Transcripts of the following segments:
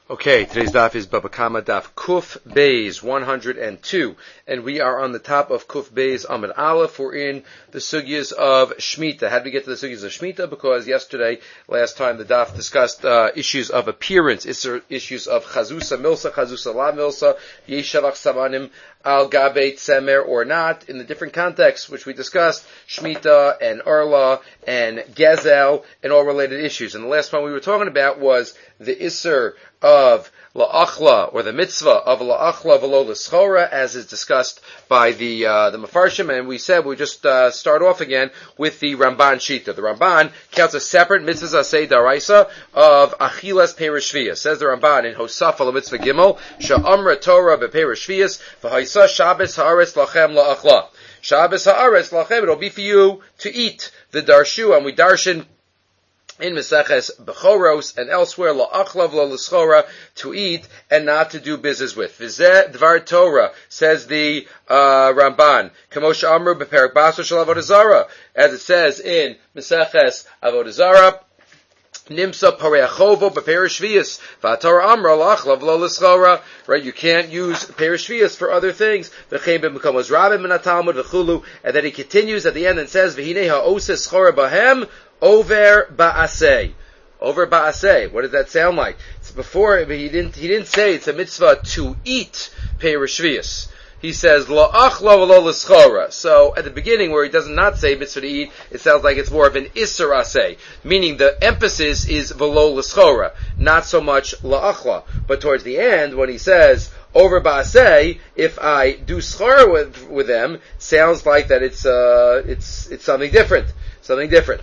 Okay, today's daf is Baba Kama daf Kuf Beis 102, and we are on the top of Kuf Beis Amud Aleph. We're in the sugyas of Shemitah. How did we get to the sugyas of Shemitah? Because last time the daf discussed issues of appearance, issues of Chazusa Milsa, La Milsa, Yeshavach Samanim Al Gabe Tzemer or not, in the different contexts which we discussed, Shemitah and Arla and Gezel and all related issues. And the last one we were talking about was the Isser of La'achla, or the mitzvah of La'achla v'lo l'schora, as is discussed by the Mefarshim, and we said we just start off again with the Ramban Shita. The Ramban counts a separate mitzvah asay daraisa of Achilas Perish Shvius. Says the Ramban in Hosafa l'mitzvah Gimel, Sha'amra Torah b'Perish Shvius, v'haisa Shabbos ha'aretz lachem la'achla. Shabbos ha'aretz lachem, it'll be for you to eat the darshu, and we darshan in Meseches Bechoros and elsewhere, la'achlav lo l'schora, to eat and not to do business with. V'zeh dvar Torah, says the Ramban, Kamosh Amru b'perak baso shel Avodah Zarah, as it says in Meseches Avodah Zarah, Nimsa pareachovo b'perish shvius v'atorah amra la'achlav lo l'schora. Right, you can't use perish shvius for other things. V'chein b'mekamos rabim min haTalmud v'chulu, and then he continues at the end and says, v'hinei ha'oseh schora b'hem over ba'aseh. Over ba'aseh. What does that sound like? It's before, he didn't say it's a mitzvah to eat perish shvius. He says, la'achla v'lo l'schora. So, at the beginning, where he does not say mitzvah to eat, it sounds like it's more of an isser aseh, meaning the emphasis is v'lo l'schora, not so much la'achla. But towards the end, when he says, over ba'aseh, if I do schora with them, sounds like that it's something different. Something different.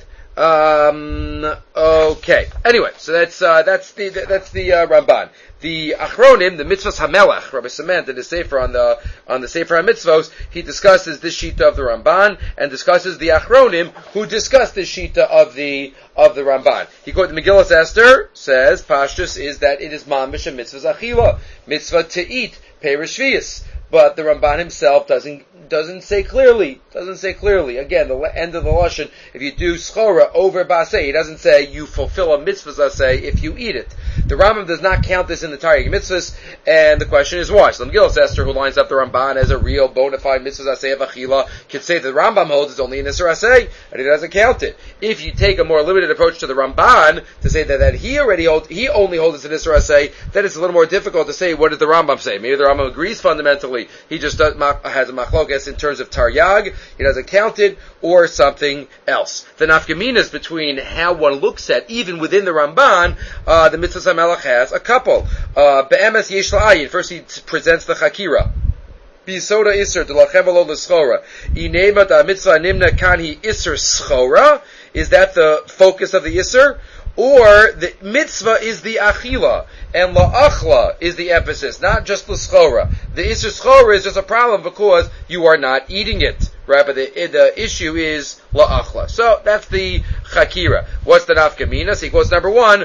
Okay. Anyway, so that's the Ramban. The Achronim, the Mitzvahs Hamelach, Rabbi Sement, in the Sefer on the Sefer HaMitzvos, he discusses this shita of the Ramban and discusses the Achronim who discuss this shita of the Ramban. He quotes Megillas Esther, says Pashtus is that it is mamish a mitzvahs achila, mitzvah to eat perish shvius. But the Ramban himself doesn't say clearly. Again, the end of the lashon. If you do schora over basei, he doesn't say you fulfill a mitzvah asay if you eat it. The Rambam does not count this in the Taryag mitzvahs, and the question is why. So the Megillas Esther, who lines up the Ramban as a real bona fide mitzvah asay of achila, could say that the Rambam holds it's only an isser asay, and he doesn't count it. If you take a more limited approach to the Ramban to say that he only holds it's an isser asay, then it's a little more difficult to say what did the Rambam say. Maybe the Rambam agrees fundamentally. He just has a machlokas in terms of taryag, he doesn't count it, or something else. The nafkaminas between how one looks at, even within the Ramban, the Mitzvah HaMelech has a couple. Be'emes yesh la'ayin. First he presents the Chakira. Bisoda Isser, Delachem V'lo L'Schora. Inema da Mitzvah Nimna Kanhi Isser Schora. Is that the focus of the Isser? Or the mitzvah is the achila, and la'achla is the emphasis, not just l'schora. The isser schora is just a problem because you are not eating it, right? But the issue is la'achla. So that's the chakira. What's the nafkamina? So he quotes number one,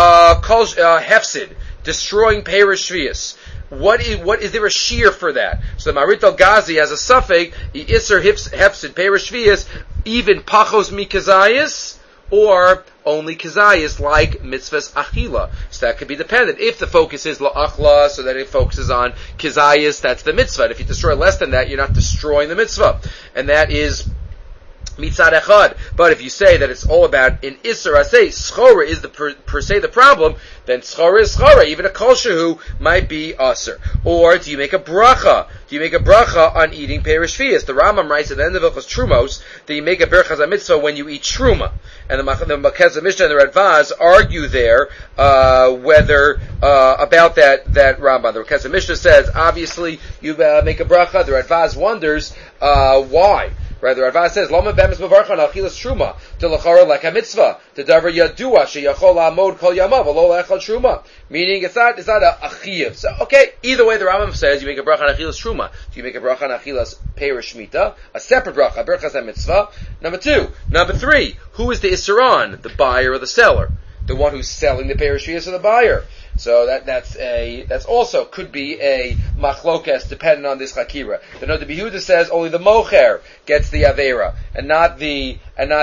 hefsid, destroying perish shvius. What is there a shear for that? So the Marit al-Ghazi has a suffix, isser hefsid perish shvius, even pachos mikazayis, or only kazayis like mitzvahs achila. So that could be dependent. If the focus is la'achla, so that it focuses on kazayis, that's the mitzvah. And if you destroy less than that, you're not destroying the mitzvah. And that is mitzad echad. But if you say that it's all about in isser asay, schora is per se the problem, then schora is schora. Even a kol shehu might be aser. Or do you make a bracha? Do you make a bracha on eating perish shvius? The Rambam writes at the end of Hilchos Trumos that you make a berachas mitzvah when you eat truma. And the Makaz Mishnah and the Radvaz argue there whether about that Rambam. The Makaz Mishnah says obviously you make a bracha. The Radvaz wonders why. Right, the Radvaz says, "Lama bemis mevarchan achilas truma to lachara like a mitzvah to davar yadua sheyachol amod kol yamav alo lechal truma." Meaning, it's not a chiyuv. So, okay, either way, the Rambam says you make a bracha on achilas truma. Do you make a bracha on achilas perish shmita, a separate bracha, berachas mitzvah? Number three, who is the isseron, the buyer or the seller? The one who's selling the perish shvius or the buyer? So that's also could be a machlokes depending on this chakira. The Noda B'Yehuda says only the mocher gets the avera and not the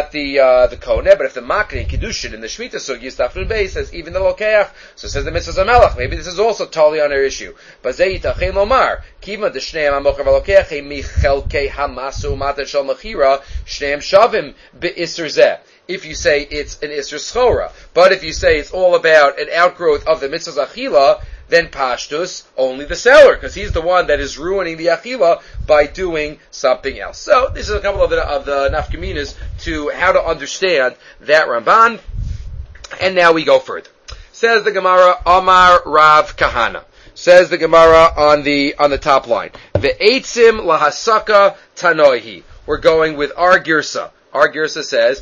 koneh. But if the makri and kiddushin in the shmita sugya Daf Beis says even the lokeach, so says the mitzvah zamelach. Maybe this is also totally on their issue. Bazei yitachin lomar kiva the shneim hamocher v'lokeach michelkei hamasu matan shel mechira shneim shavim be'isur zeh. If you say it's an Isser Schora. But if you say it's all about an outgrowth of the Mitzvah Achila, then Pashtus, only the seller, because he's the one that is ruining the Achila by doing something else. So, this is a couple of the nafkaminas to how to understand that Ramban. And now we go further. Says the Gemara, Amar Rav Kahana. Says the Gemara on the top line. Ve'etzim lahasaka tanoihi. We're going with our girsa. Our girsa says,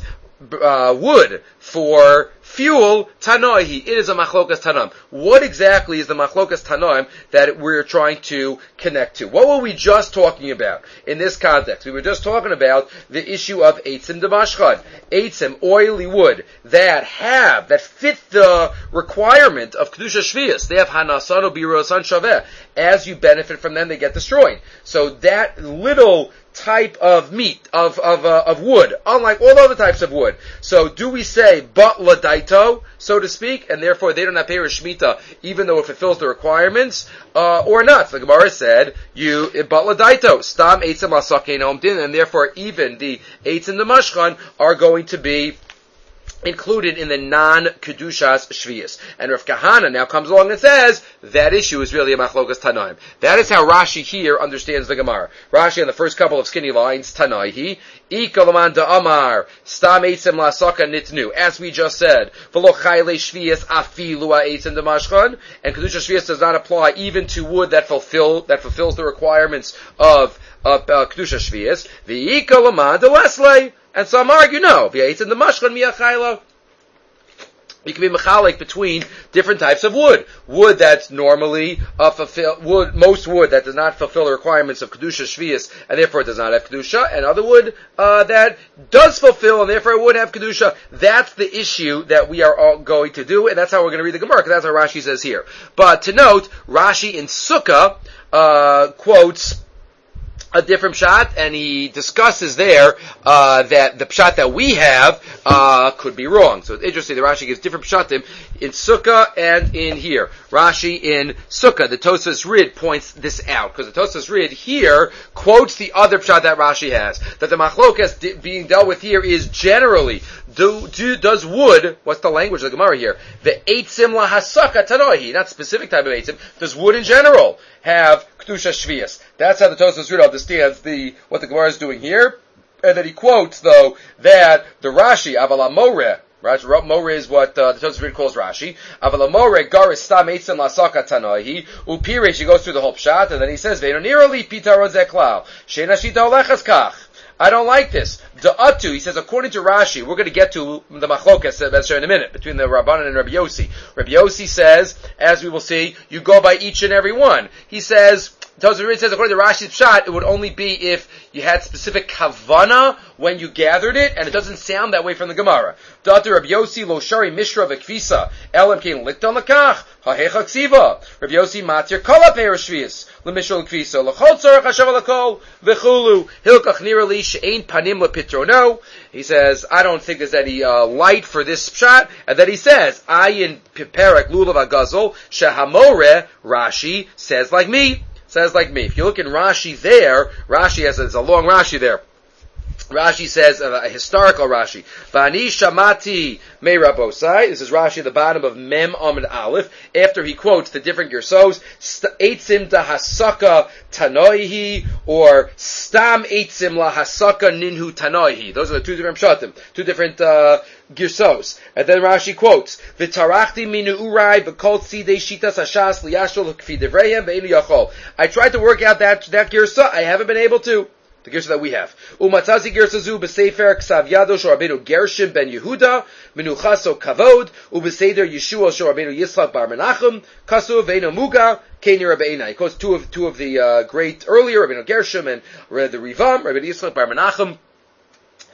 wood for fuel, tanoihi. It is a machlokas tanam. What exactly is the machlokas tanaim that we're trying to connect to? What were we just talking about in this context? We were just talking about the issue of eitzim demashchad. Eitzim, oily wood, that fit the requirement of kedusha shvius. They have hanasano birosan shaveh. As you benefit from them, they get destroyed. So that little type of meat, of wood, unlike all other types of wood. So do we say, but ladaito, so to speak, and therefore they don't have perish shmita, even though it fulfills the requirements, or not? So the Gemara said, but ladaito, stam eitzim lasakein omdin, and therefore even the eitzim the mashchan are going to be included in the non-kedushas shviyas. And Rav Kahana now comes along and says, that issue is really a machlokas tanaim. That is how Rashi here understands the Gemara. Rashi on the first couple of skinny lines, tanaihi, ikalaman da amar, stam eitzim lasaka nitnu, as we just said, v'lo chayle shviyas afilu ha'eitzim demashchan, and kedusha shviyas does not apply even to wood that fulfills the requirements of kedusha shviyas, v'ikalaman da leslei. And some argue, no, v'yaitzim the mashchan miyachaylo. You can be mechalik between different types of wood. Wood that's normally most wood that does not fulfill the requirements of kedusha shvius, and therefore it does not have kedusha, and other wood that does fulfill, and therefore it would have kedusha. That's the issue that we are all going to do, and that's how we're going to read the Gemara, because that's how Rashi says here. But to note, Rashi in Sukkah quotes a different pshat, and he discusses there that the pshat that we have could be wrong. So it's interesting. The Rashi gives different pshatim in Sukkah and in here. Rashi in Sukkah, the Tosfos Rid points this out, because the Tosfos Rid here quotes the other pshat that Rashi has, that the machlokas being dealt with here is generally, does wood, what's the language of the Gemara here? The eitzim lahasaka tanohi, not specific type of eitzim, does wood in general have kedusha shvius? That's how the Tosfos Rid understands what the Gemara is doing here, and then he quotes though that the Rashi avala moreh. Moreh is what the Tosfos Rid calls Rashi. Avala moreh garis stam eitzim lasaka tanohi upiresh. He goes through the whole pshat, and then he says ve'no nirali pitaron zeklal sheina shita olechas kach. I don't like this. Da'atu, he says, according to Rashi, we're going to get to the machlokas in a minute, between the Rabbanan and Rabbi Yossi. Rabbi Yossi says, as we will see, you go by each and every one. He says, Tosfos Rid says, according to Rashi's pshat, it would only be if you had specific kavana when you gathered it, and it doesn't sound that way from the Gemara. Da'atu Rabbi Yossi lo shari mishra v'kvisa, elam kein likton lakach, ha'hecha ksiva. Rabbi Yossi matir kala peirashvius, l'mishra l'kvisa, l'chol tzorach hashav l'kol, v'chulu, hilkach nirali she'ein panim lepitrono. He says, I don't think there's any light for this pshat, and then he says, ayin piperek lulav agazol, shehamoreh, Rashi, says like me. If you look in Rashi there, Rashi has a long Rashi there. Rashi says, a historical Rashi, Vani Shamati Me Rabosai. This is Rashi at the bottom of Mem Amid Aleph. After he quotes the different Gersos, Eitzim da Hasaka Tanoihi, or Stam Eitzim la Hasaka Ninhu Tanoihi. Those are the two different pshatim, two different Gersos. And then Rashi quotes, V'tarachti minu urai v'kol tzidei shitas hashas liyashol k'fi devreihem ve'inu yachol. I tried to work out that Gersa, I haven't been able to. The Gersa that we have. Umatzazi Gersazu b'sefer ksav yado shor Rabbeinu Gershom ben Yehuda menuchaso kavod ubeseder Yeshua shor Rabbeinu Yitzchak bar Menachem kasu ve'ino muga keni Rabbeina. He quotes two of the great earlier Rabbeinu Gershom and the Rivam Rabbeinu Yitzchak bar Menachem.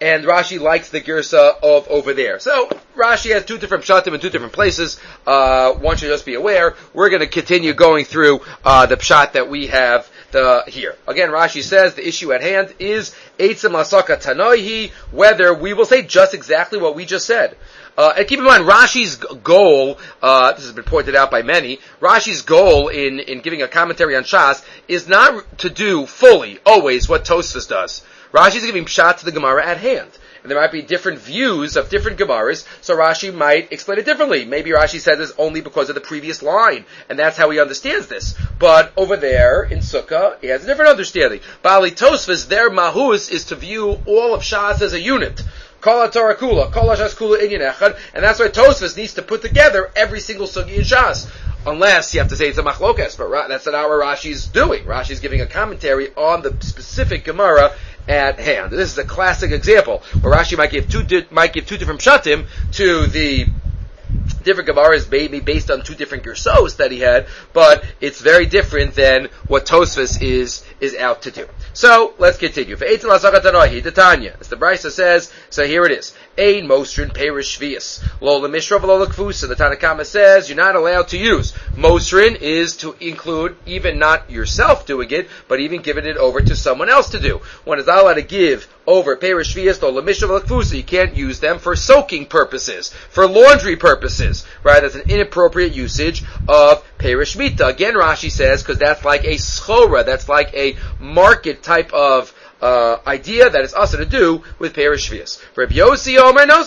and Rashi likes the girsa of over there. So Rashi has two different pshatim in two different places. One should just be aware. We're going to continue going through the pshat that we have here. Again, Rashi says the issue at hand is Eitzim Lasaka Tanoihi, whether we will say just exactly what we just said. And keep in mind, Rashi's goal, this has been pointed out by many, Rashi's goal in giving a commentary on Shas is not to do fully, always, what Tosfos does. Rashi's giving pshat to the Gemara at hand. And there might be different views of different Gemaras, so Rashi might explain it differently. Maybe Rashi says this only because of the previous line, and that's how he understands this. But over there, in Sukkah, he has a different understanding. Bali Tosfos, their mahus is to view all of Shas as a unit. Kol HaTorah Kula, Kol HaShas Kula Inyan Echad, and that's why Tosfos needs to put together every single sugi in Shas. Unless you have to say it's a machlokes, but that's not what Rashi's doing. Rashi's giving a commentary on the specific Gemara at hand. This is a classic example where Rashi might give two different pshatim to the different Gemaras, maybe based on two different gersos that he had, but it's very different than what Tosfos is out to do. So let's continue. For Eitzim Lasaka Tanoihi, the Tanya, as the Brisa says, so here it is. Ein Mosrin Perish Shvius. Lo Lemishra v'lo Lekfusa. The Tanakama says you're not allowed to use. Mosrin is to include even not yourself doing it, but even giving it over to someone else to do. One is not allowed to give over Perish Shvius, Lo Lemishra v'lo Lekfusa. You can't use them for soaking purposes, for laundry purposes. Right? That's an inappropriate usage of Perish Mita. Again, Rashi says, because that's like a schora, that's like a market type of idea that it's also to do with Perish Shvius. Rabbi Yossi Omer, no,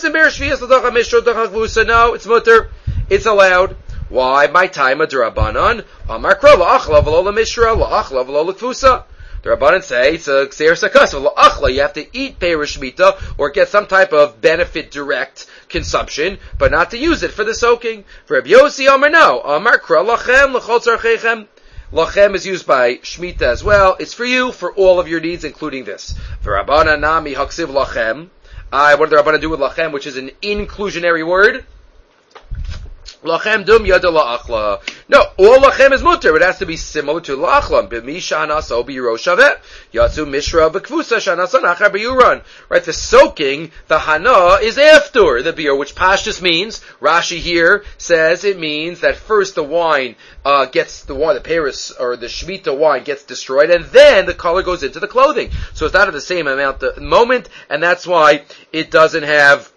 it's mutter, it's allowed. Why? My time of Durabanan, Amar Kro, la'achla v'lo l'mishra, la'achla v'lo l'kfusa. The Rabbanan say it's a Xer Sakas, la'achla, you have to eat Perish Mita, or get some type of benefit direct consumption, but not to use it for the soaking. For Rabbi Yossi Omer, no, Amar Kro, lachem, l'chol tzarchechem. Lachem is used by Shemitah as well. It's for you, for all of your needs, including this. V'Rabbana nami haksiv lachem. What did the Rabbana do with lachem, which is an inclusionary word? Lachem dum yada la'achla. No, all lachem is mutter. It has to be similar to la'achla. B'mi sha'anaso b'yiro shaveh. Yatsu mishra b'kvusa sha'anaso nachar b'yuran. Right, the soaking, the hana, is after the beer, which pashtus means, Rashi here says it means that first the wine the Paris, or the Shemitah wine gets destroyed, and then the color goes into the clothing. So it's not at the same amount the moment, and that's why it doesn't have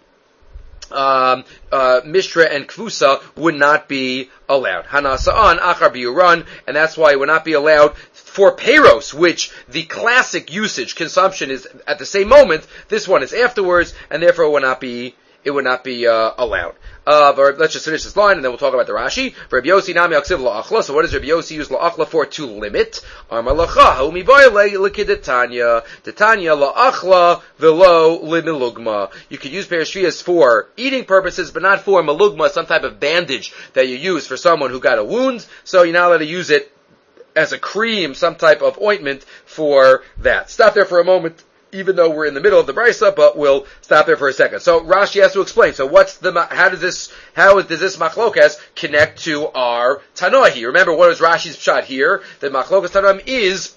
Mishra and Kvusa would not be allowed. Hanasa'an, Achar Biyuran, and that's why it would not be allowed for Peros, which the classic usage, consumption is at the same moment. This one is afterwards, and therefore it would not be allowed. But let's just finish this line, and then we'll talk about the Rashi. Rabbi Yossi nami aksiv la'achla. So what does Rabbi Yossi use la'achla for? To limit. Amar lacha ha'umi v'ayle l'kidetanya. Detanya la'achla v'lo limilugma. You could use Perishvias for eating purposes, but not for malugma, some type of bandage that you use for someone who got a wound. So you're not allowed to use it as a cream, some type of ointment for that. Stop there for a moment, even though we're in the middle of the brisa, but we'll stop there for a second. So Rashi has to explain. So how does this machlokas connect to our Tanoahi? Remember, what is Rashi's pshat here? The machlokas Tanoim is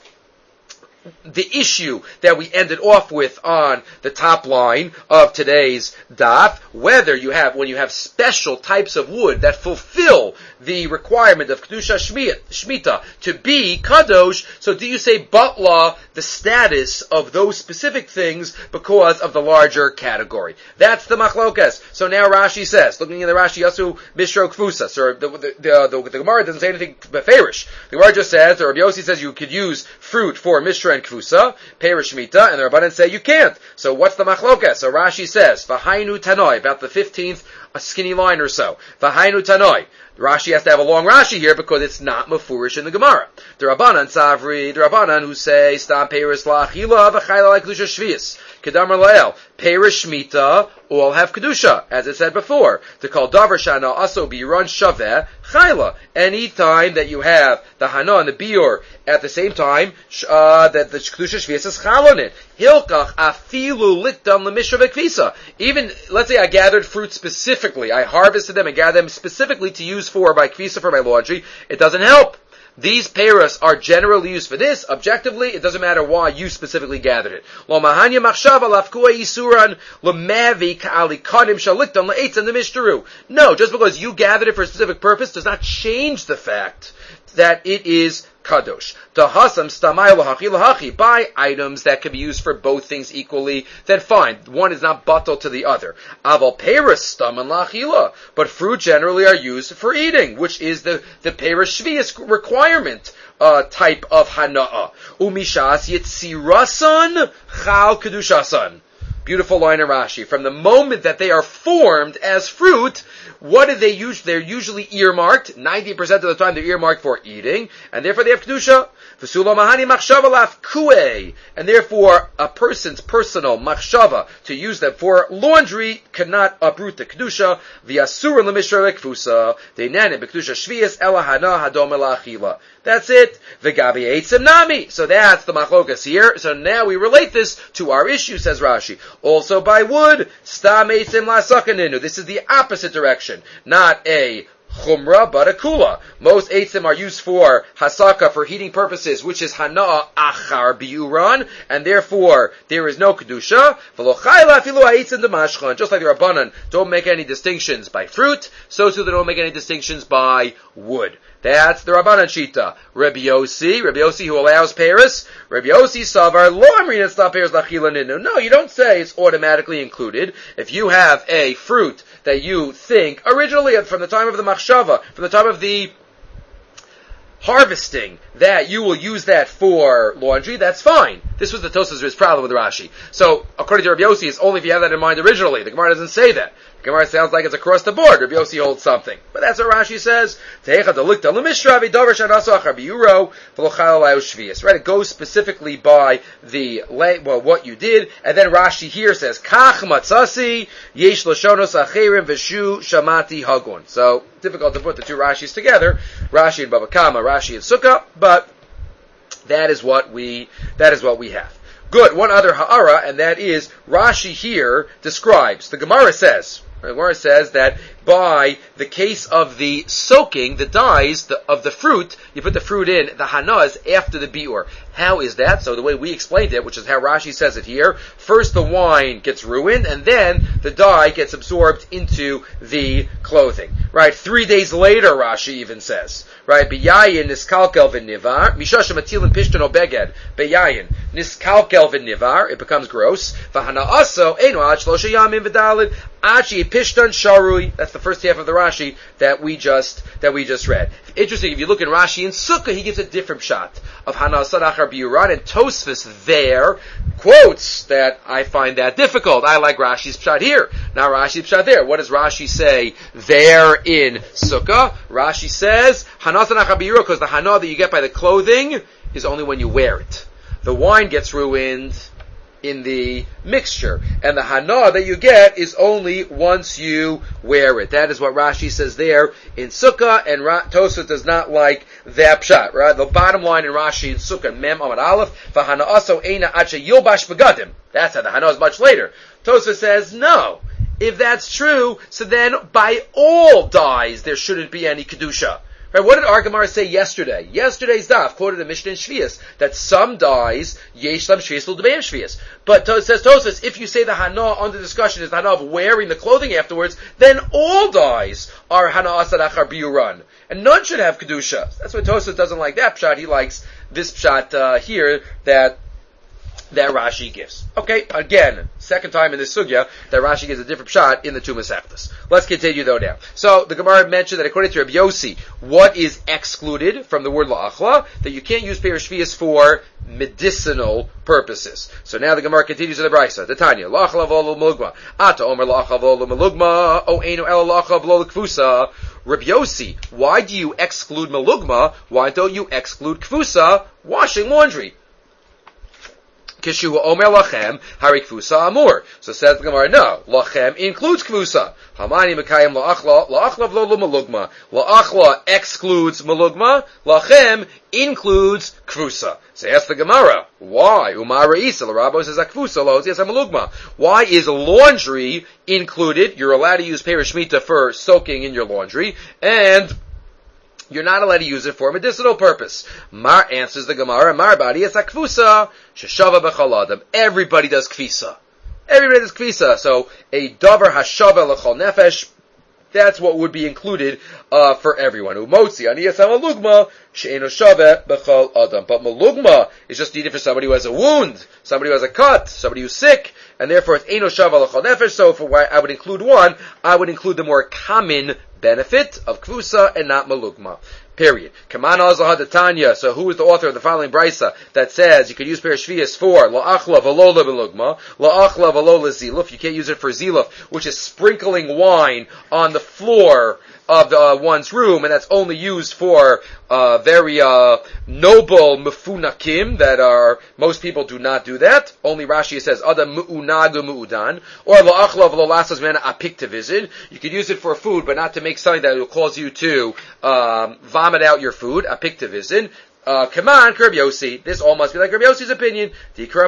the issue that we ended off with on the top line of today's daf, when you have special types of wood that fulfill the requirement of Kedusha Shemitah to be Kadosh, so do you say Batla, the status of those specific things, because of the larger category? That's the machlokas. So now Rashi says, looking in the Rashi, Yasu Mishro Kfusa, so the Gemara doesn't say anything beferish. The Gemara just says, or Rabbi Yossi says you could use fruit for Mishra and Kfusa, Perish Mita, and the Rabbanan say you can't. So what's the machlokas? So Rashi says, V'hainu Tanoi, about the 15th, a skinny line or so. V'hainu Tanoi. Rashi has to have a long Rashi here because it's not mafurish in the Gemara. The Rabbanan Savri, the Rabbanan who say, Stam Perish La'achila, V'chayla like Kedusha Shvius. Kedamar La'el. Perish Shmita, all have Kedusha, as it said before. To call Davar Shana also Biran Shaveh, Chayla. Any time that you have the Hana and the Biur at the same time, that the Kedusha Shvius is Chal on it. Hilkach afilu likdam l'mishra v'kvisa. Even, let's say I gathered fruit specifically, I harvested them and gathered them specifically to use by kvisa for my laundry, it doesn't help. These peiros are generally used for this. Objectively, it doesn't matter why you specifically gathered it. Lo mahanya machshava lafkua yisuran lemavi ka'alikadim shaliktan le'etzan demishtaru. No, just because you gathered it for a specific purpose does not change the fact that it is kadosh. Tahasam stamai lahachi lahachi. Buy items that can be used for both things equally, then fine. One is not batal to the other. Aval peiros staman lachila. But fruit generally are used for eating, which is the peiros shvius requirement type of hana'a. Umishas yitzirasan chal kedushasan. Beautiful line in Rashi. From the moment that they are formed as fruit, what do they use? They're usually earmarked. 90% of the time they're earmarked for eating, and therefore they have kedusha. V'sulo mahani machshava lafkue, and therefore a person's personal machshava to use them for laundry cannot uproot the kedusha. V'yasura lemishra lekfusa deinane b'kedusha shvius ela hana hadom elachila. That's it. V'gabi eitzim nami. So that's the machlokas here. So now we relate this to our issue, says Rashi. Also by wood, stam eitzim lasakaninu. This is the opposite direction. Not a chumrah, but a kula. Most eitzim are used for hasaka, for heating purposes, which is hana achar biuran, and therefore there is no kedusha. Just like the Rabbanan don't make any distinctions by fruit, so too they don't make any distinctions by wood. That's the Rabbanan Shita. Rabbi Yossi who allows Paris. Rabbi Yossi Savar, lo amrin it's not Paris lachila ninu. No, you don't say it's automatically included. If you have a fruit that you think, originally from the time of the machshava, from the time of the harvesting, that you will use that for laundry, that's fine. This was the Tosafos' problem with Rashi. So, according to Rabbi Yossi, it's only if you have that in mind originally. The Gemara doesn't say that. The Gemara sounds like it's across the board. Rabbi Yossi holds something. But that's what Rashi says. Right? It goes specifically by what you did. And then Rashi here says, Kach matzasi, yesh lashonos acherim v'shu shamati hagon. So, difficult to put the two Rashis together. Rashi and Bava Kama, Rashi and Sukkah, but that is what we have. Good. One other ha'ara, and that is Rashi here describes. The Gemara says that by the case of the soaking, the dyes of the fruit, you put the fruit in, the hanaz, after the biur. How is that? So the way we explained it, which is how Rashi says it here, first the wine gets ruined, and then the dye gets absorbed into the clothing. Right? 3 days later, Rashi even says, right? Beyayin niskalkel v'nivar, mishashem atilin pishton obeged, beyayin niskalkel v'nivar, it becomes gross. V'hana aso eno ad shlosha yamim v'dalid, achi pishton sharui. That's the first half of the Rashi that we just read. Interesting, if you look in Rashi in Sukkah, he gives a different shot of Hana Sadachar Biuran, and Tosfos there quotes that I find that difficult. I like Rashi's pshat here, not Rashi's pshat there. What does Rashi say there in Sukkah? Rashi says Hana Sadachar Biuran, because the Hana that you get by the clothing is only when you wear it. The wine gets ruined in the mixture, and the hana that you get is only once you wear it. That is what Rashi says there in Sukkah, and Tosfos does not like that pshat. Right? The bottom line in Rashi in Sukkah, Mem Amad Aleph, v'hana aso eina acha yilbash begadim. That's how the hana is much later. Tosfos says no. If that's true, so then by all dyes there shouldn't be any kedusha. Right, what did our Gemara say yesterday? Yesterday's daf quoted a Mishnah in Shvius that some dyes yesh lam shvius l'debeim shvius. But says Tosfos, if you say the hana under discussion is the hana of wearing the clothing afterwards, then all dyes are hana asad achar biuran, and none should have kedusha. That's why Tosfos doesn't like that pshat. He likes this pshat here that Rashi gives. Okay, again, second time in this sugya that Rashi gives a different shot in the two Masechtas. Let's continue though now. So the Gemara mentioned that according to Rabbi Yossi, what is excluded from the word la'achla? That you can't use Peiros Shvius for medicinal purposes. So now the Gemara continues in the Brisa. The Tanya, la'achla v'lo melugma. Ata omer la'achla v'lo melugma, o einu el la'achla v'lo l'kfusa. Rabbi Yossi, why do you exclude melugma? Why don't you exclude kfusa, washing laundry? Kishu omer lachem hari kfusa amur. So says the Gemara, no, lachem includes kfusa. Hamani mekayim la'achla v'lo melugma. La'achla excludes melugma. Lachem includes kfusa. So ask the Gemara, why? Umara isa l'rabo says kfusa lo yes melugma. Why is laundry included? You're allowed to use Peiros Shmita for soaking in your laundry, and you're not allowed to use it for a medicinal purpose. Mar answers the Gemara, Mar badi es akfusa, sheshava b'chol adam. Everybody does kfisa. Everybody does kfisa. So, a davar hashava l'chol nefesh, that's what would be included for everyone. Umotzi aniyas malugma she'eno shave b'chol adam. But malugma is just needed for somebody who has a wound, somebody who has a cut, somebody who's sick, and therefore it's eno shave l'chol nefesh. So for why I would include one, I would include the more common benefit of kfusa and not malugma. Period. Kaman Azahad Tanya. So who is the author of the following brisa that says you can use Perishvias for la'achla v'lola b'lugma, la'achla v'lola ziluf. You can't use it for ziluf, which is sprinkling wine on the floor of one's room, and that's only used for very noble mefunakim that are, most people do not do that. Only Rashi says adam mu'unagu mu'udan, or la'achla v'lolasas mena apiktivizid. You could use it for food, but not to make something that will cause you to vomit out your food, apiktivizid. Come on, Rabbi Yossi. This all must be like Rabbi Yossi's opinion. Because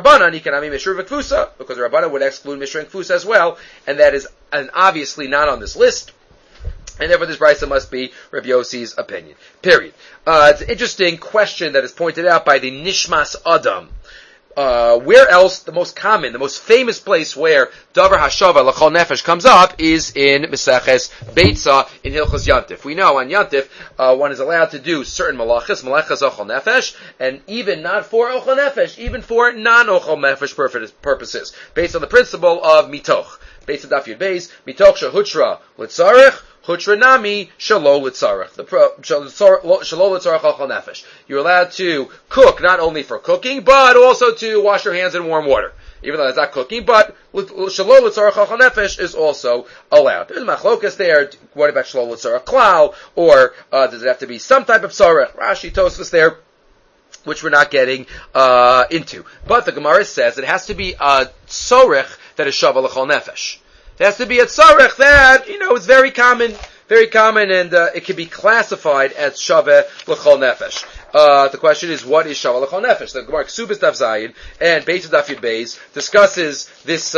Rabbanan would exclude Mishra and Kfusa as well, and that is obviously not on this list. And therefore this brisa must be Rabbi Yossi's opinion. Period. It's an interesting question that is pointed out by the Nishmas Adam. Where else, the most common, the most famous place where Davar Hashava L'chol Nefesh comes up is in Meseches Beitza in Hilchos Yantif. We know on Yantif, one is allowed to do certain malachas Ochol Nefesh, and even not for Ochol Nefesh, even for non-Ochol Nefesh purposes, based on the principle of Mitoch. Based on Daf Yud Beis, Mitoch Shehutra L'tzarech, Hutra Nami Shalol L'tzarech. Shalol L'tzarech Ochol Nefesh. You're allowed to cook not only for cooking, but also to wash your hands in warm water. Even though that's not cooking, but Shalol L'tzarech Ochol Nefesh is also allowed. There's machlokas there. What about Shalol L'tzarech Klal? Or does it have to be some type of tzarech? Rashi Tosfos there, which we're not getting into. But the Gemara says it has to be a tzorech that is shava l'chol nefesh. It has to be a tzorech that, is very common, and it can be classified as shava l'chol nefesh. The question is, what is shava l'chol nefesh? The Gemara Ksubis Daf Zayin and Beis Daf Yud Beis discusses this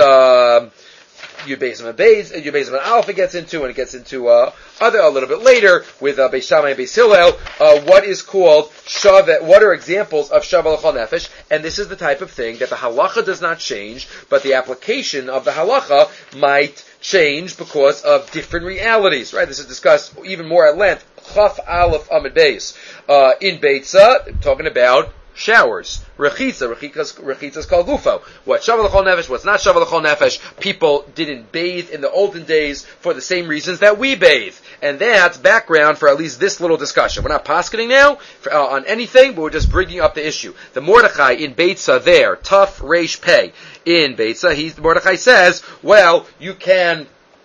Yud Beis and Yud Beis and Aleph it gets into, and it gets into other a little bit later with Beis Shammai and Beis Hillel. What is called Shaveh? What are examples of Shaveh L'chol Nefesh? And this is the type of thing that the halacha does not change, but the application of the halacha might change because of different realities. Right? This is discussed even more at length. Chaf Aleph Amid Beis in Beitza, talking about showers. Rechitza is called gufo. What's Shaveh L'chol Nefesh, what's not Shaveh L'chol Nefesh? People didn't bathe in the olden days for the same reasons that we bathe. And that's background for at least this little discussion. We're not paskening now on anything, but we're just bringing up the issue. The Mordechai in Beitza there, Tuf Reish Pei, in Beitza, Mordechai says, well, you can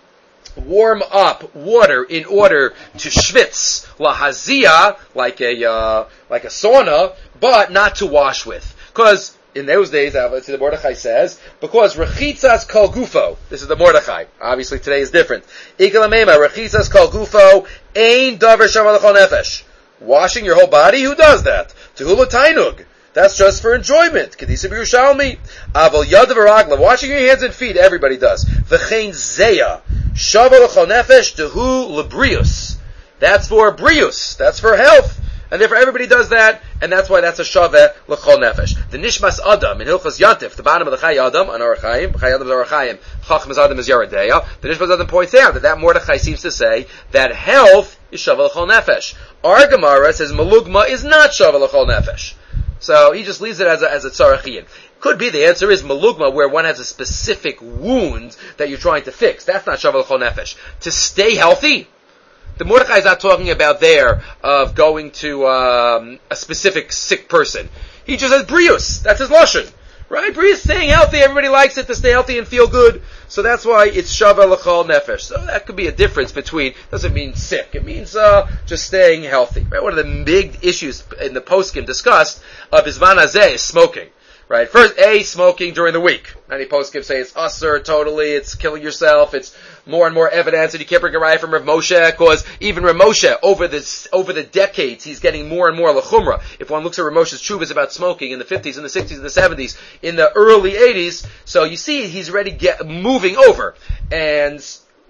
warm up water in order to schwitz lahazia, like a sauna, but not to wash with. Because in those days, the Mordechai says, because rechitzas kol gufo, this is the Mordechai, obviously today is different. Ikalamema, rechitzas kol gufo, ein davar shaveh l'chol nefesh. Washing your whole body, who does that? Tehula tainug. That's just for enjoyment. Kedisa b'Yerushalmi. Aval yadav v'ragla. Washing your hands and feet, everybody does. V'chein zeya. Shaveh l'chol nefesh tehu lebrius. That's for brius. That's for health. And therefore everybody does that, and that's why that's a shaveh l'chol nefesh. The Nishmas Adam in Hilchos Yantif, the bottom of the Chai Adam, on Orachayim, Chai Adam is Orachayim, Chachmas Adam is Yeredeya. The Nishmas Adam points out that Mordechai seems to say that health is shaveh l'chol nefesh. Our Gemara says malugma is not shaveh l'chol nefesh. So he just leaves it as a tzarachian. Could be the answer is malugma, where one has a specific wound that you're trying to fix. That's not shaveh l'chol nefesh. To stay healthy, the Mordechai is not talking about there of going to a specific sick person. He just says brius. That's his lashon, right? Brius, staying healthy. Everybody likes it to stay healthy and feel good. So that's why it's shaveh l'chol nefesh. So that could be a difference between, doesn't mean sick. It means just staying healthy. Right? One of the big issues in the poskim discussed of Bizman Hazeh is smoking. Right? First, smoking during the week. Many poskim say it's usur, totally, it's killing yourself, it's more and more evidence, and you can't bring a raya from Rav Moshe, because even Rav Moshe, over the decades, he's getting more and more lechumra. If one looks at Rav Moshe's tshuvas about smoking in the 50s, in the 60s, in the 70s, in the early 80s, so you see he's already moving over. And,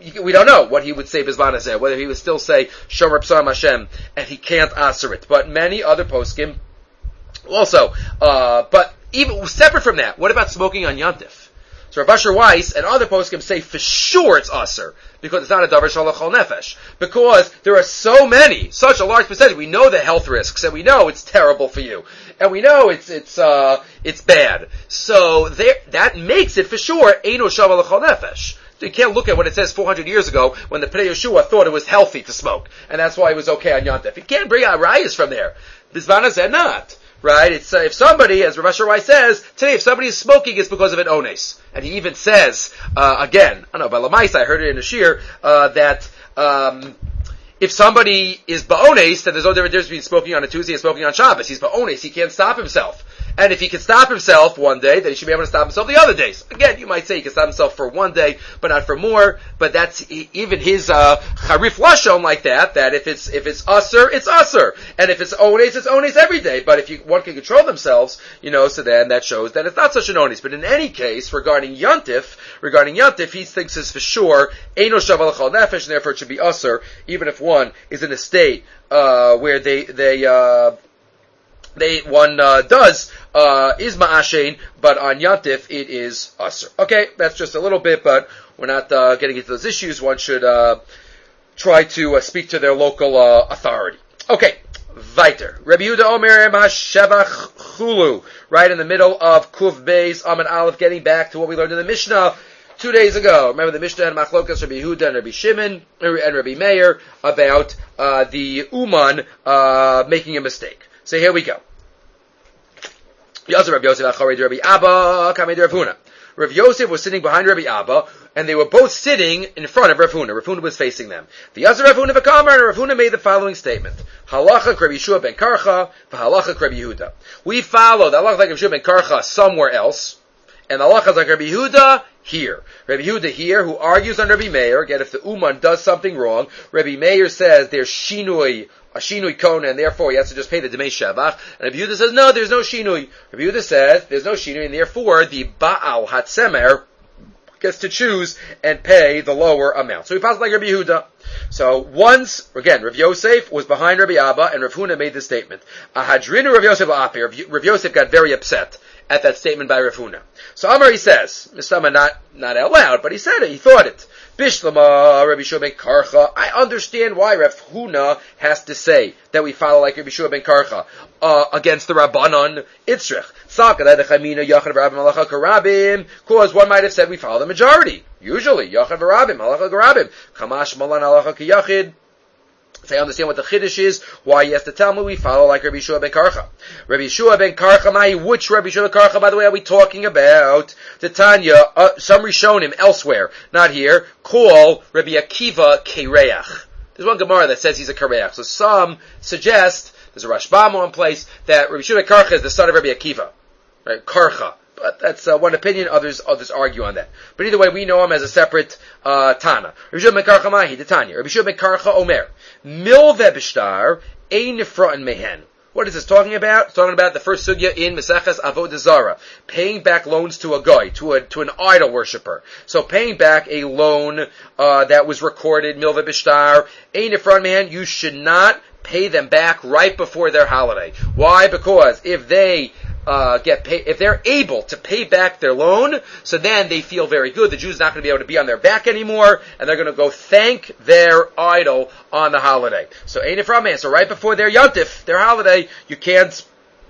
we don't know what he would say Bizman Hazeh, whether he would still say Shomer Psalm Hashem, and he can't aser it. But many other poskim also. But even separate from that, what about smoking on Yantif? So Rav Asher Weiss and other poskim say for sure it's aser, because it's not a davar shalach al nefesh. Because there are so many, such a large percentage, we know the health risks, and we know it's terrible for you, and we know it's bad. So that makes it for sure eino shalach al nefesh. You can't look at what it says 400 years ago when the Pnei Yeshua thought it was healthy to smoke, and that's why it was okay on Yantif. You can't bring out rayas from there. Bizvana said not. Right? It's if somebody, as Rav Asher Weiss says today, if somebody is smoking, it's because of an ones. And he even says again, I don't know, by Lamais, I heard it in a shir that if somebody is ba'ones, then there's no difference between smoking on a Tuesday and smoking on Shabbos. He's ba'ones, he can't stop himself. And if he can stop himself one day, then he should be able to stop himself the other days. Again, you might say he can stop himself for one day, but not for more. But that's even his charif lashon like that if it's aser, it's aser, and if it's ones every day. But if one can control themselves, so then that shows that it's not such an ones. But in any case, regarding Yantif, he thinks it's for sure eino shav l'chol nefesh, and therefore it should be aser, even if one is in a state where one does is ma'ashein, but on Yantif it is aser. Okay, that's just a little bit, but we're not getting into those issues. One should try to speak to their local authority. Okay, weiter. Rabbi Yehuda Omer Mashevach Chulu, right in the middle of Kuv Beis Amud Aleph, getting back to what we learned in the Mishnah 2 days ago. Remember the Mishnah had Machlokas Rabbi Yehuda and Rabbi Shimon and Rabbi Meir about the Uman making a mistake. So here we go. Rav Yosef was sitting behind Rabbi Abba, and they were both sitting in front of Rav Huna. Rav Huna was facing them. The Yazar Rav Huna v'Kamar, and Rav Huna made the following statement: Halacha Rabbi Yeshua ben Karcha, v'Halacha Rabbi Yehuda. We follow the Halacha like Rabbi Yeshua ben Karcha somewhere else, and the Halacha like Rabbi Yehuda here. Rabbi Yehuda here, who argues on Rabbi Meir. Again, if the Uman does something wrong, Rabbi Meir says there's a shinui kona, and therefore he has to just pay the demei shevach. And Rabbi Yehuda says, no, there's no shinui. Rabbi Yehuda says, there's no shinui, and therefore the Baal Hatzemer gets to choose and pay the lower amount. So he passes like Rabbi Yehuda. So once, again, Rav Yosef was behind Rabbi Abba, and Rav Huna made this statement. Ahadrinu Rav Yosef la'api. Rav Yosef got very upset at that statement by Rav Huna. So Amar, he says, Mistama not out loud, but he said it, he thought it. Bishlama Rabbi Yeshua ben Karcha. I understand why Rav Huna has to say that we follow like Rabbi Yeshua ben Karcha against the Rabbanon Itzrich. Because one might have said we follow the majority. Usually, Yachad v'Rabim, Halacha v'Rabim. Kamash Malan Halacha k'Yachid. So I understand what the Chiddush is, why he has to tell me we follow like Rabbi Yeshua ben Karcha. Rabbi Yeshua ben Karcha, which Rabbi Yeshua ben Karcha, by the way, are we talking about? The Tanya, some Rishonim elsewhere, not here, call Rabbi Akiva Kereach. There's one Gemara that says he's a Kereach. So some suggest, there's a Rashbam in place, that Rabbi Yeshua ben Karcha is the son of Rabbi Akiva. Right? Karcha. But that's one opinion, others argue on that. But either way, we know him as a separate Tana. Rabbi Yeshua ben Karcha Mahi, the Tanya. Rabbi Yeshua ben Karcha Omer. Milveh b'shtar, ein nifra'in mehen. What is this talking about? It's talking about the first sugya in Maseches Avodah Zarah. Paying back loans to a guy, to an idol worshiper. So paying back a loan that was recorded, Milveh b'shtar, ein nifra'in mehen, you should not pay them back right before their holiday. Why? Because if they get paid, if they're able to pay back their loan, so then they feel very good. The Jew's not going to be able to be on their back anymore, and they're going to go thank their idol on the holiday. So ain't it from man? So right before their yontif, their holiday, you can't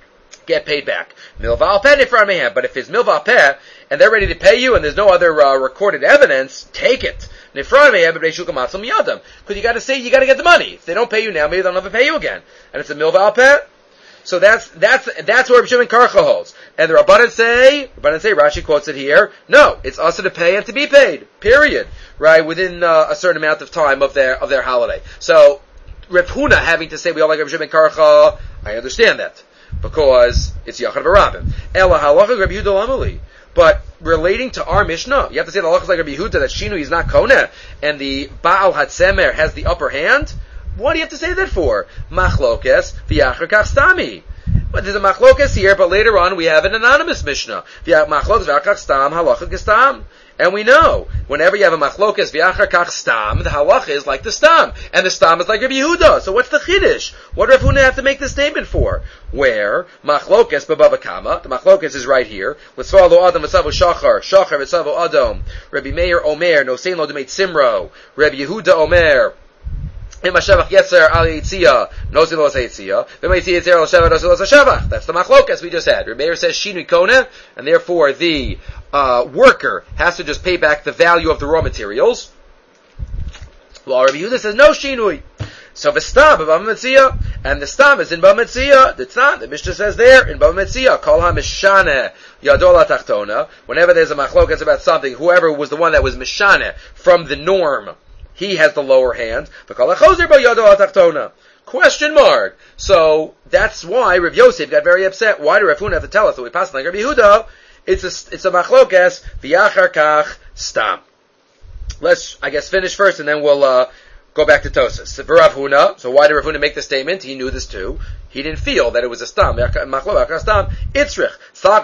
get paid back. Milva peh nifra mehem. But if it's milva peh and they're ready to pay you, and there's no other recorded evidence, take it. Nifra mehem b'nei shukam atzum yadam. Because you got to get the money. If they don't pay you now, maybe they'll never pay you again. And it's a milva peh. So that's where Rabbi Shimon Karcha holds. And the Rabbanan say, Rashi quotes it here, no, it's also to pay and to be paid. Period. Right? Within a certain amount of time of their holiday. So, Rav Huna having to say we all like Rabbi Shimon Karcha, I understand that. Because it's Yachad v'Rabim. Ela halacha Rabbi Yehuda Lamali. But relating to our Mishnah, you have to say the halacha is like Rabbi Yehuda, that Shinu is not Koneh, and the Baal Hatzemer has the upper hand. What do you have to say that for? Machlokes v'yachar kach stami. But there's a machlokes here, but later on we have an anonymous Mishnah. Machlokes v'yachar kach stam halacha gestam. And we know, whenever you have a machlokes v'achar kach stam, the halacha is like the stam. And the stam is like Rabbi Yehuda. So what's the chiddush? What does Rav Huna have to make this statement for? Where, machlokes b'bava kama, the machlokes is right here. L'tzvar lo adam v'tzavu shachar, shachar v'tzavu adam. Rabbi Meir omer, no sein lo demeit simro. Rabbi Yehuda omer, that's the machlokas we just had. Rebbeir says shinui kona, and therefore the worker has to just pay back the value of the raw materials. Well, Rabbi Yehuda says no shinui. So the stam of Bava Metzia, and the stam is in Bava Metzia. The Mishnah says there in Bava Metzia, kol ha-mishane yadola tachtona. Whenever there's a machlokas about something, whoever was the one that was mishane from the norm, he has the lower hand. Question mark. So that's why Rav Yosef got very upset. Why did Rav Huna have to tell us that we pass like Rabbi Yehuda? It's a machlokas v'yachar kach stam. Let's, I guess, finish first, and then we'll go back to Tosas. For Rav Huna, so why did Rav Huna make the statement? He knew this too. He didn't feel that it was a stam. Machlokas stam. Itzrich.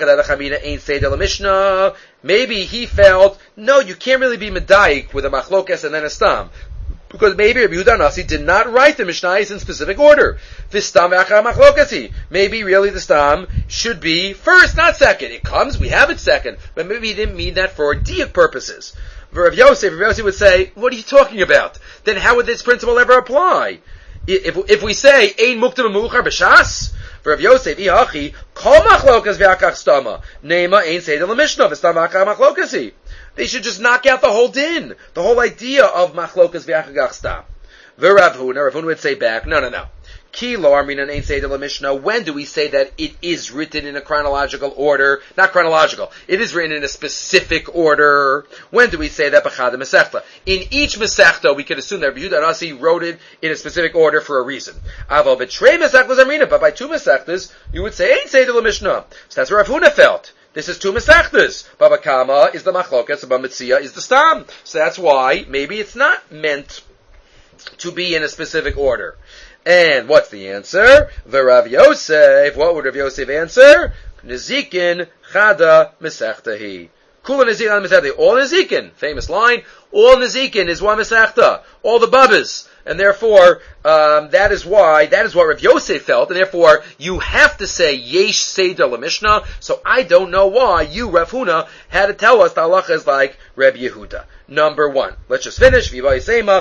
Maybe he felt, no, you can't really be medayik with a machlokas and then a stam. Because maybe Rabbi Yehuda Nasi did not write the Mishnayos in specific order. Vistam v'achar machlokasi. Maybe really the stam should be first, not second. It comes, we have it second. But maybe he didn't mean that for diuk purposes. For Rav Yosef would say, what are you talking about? Then how would this principle ever apply? If we say, ein muktam muchar b'shas, for Rav Yosef, ihachi, kol machlokas v'achar stama, nema ein seder l'mishnah, v'stam v'achar machlokasi. They should just knock out the whole din, the whole idea of machlokas v'achar stam. Rav Huna would say back, no. Ki lo arminan ein seder l'mishnah. When do we say that it is written in a chronological order? Not chronological. It is written in a specific order. When do we say that b'chad mesechta? In each mesechta, we can assume that Rabbi Yehuda Nasi wrote it in a specific order for a reason. Aval b'trei mesechtas amrina, but by two mesechtas, you would say ein seder l'mishnah. So that's what Rav Huna felt. This is two mesechtas. Baba Kama is the machlokas, Bava Metzia is the stam. So that's why maybe it's not meant to be in a specific order. And what's the answer? The Rav Yosef. What would Rav Yosef answer? Nezikin chada mesechtahi. Kula nezikin mesechtahi. All nezikin. Famous line. All nezikin is one mesechta. All the babas. And therefore, that is what Rav Yosef felt, and therefore, you have to say, Yesh Seder LaMishnah, so I don't know why you, Rav Huna, had to tell us the halacha is like Rabbi Yehuda. Number one. Let's just finish. Maybe there's a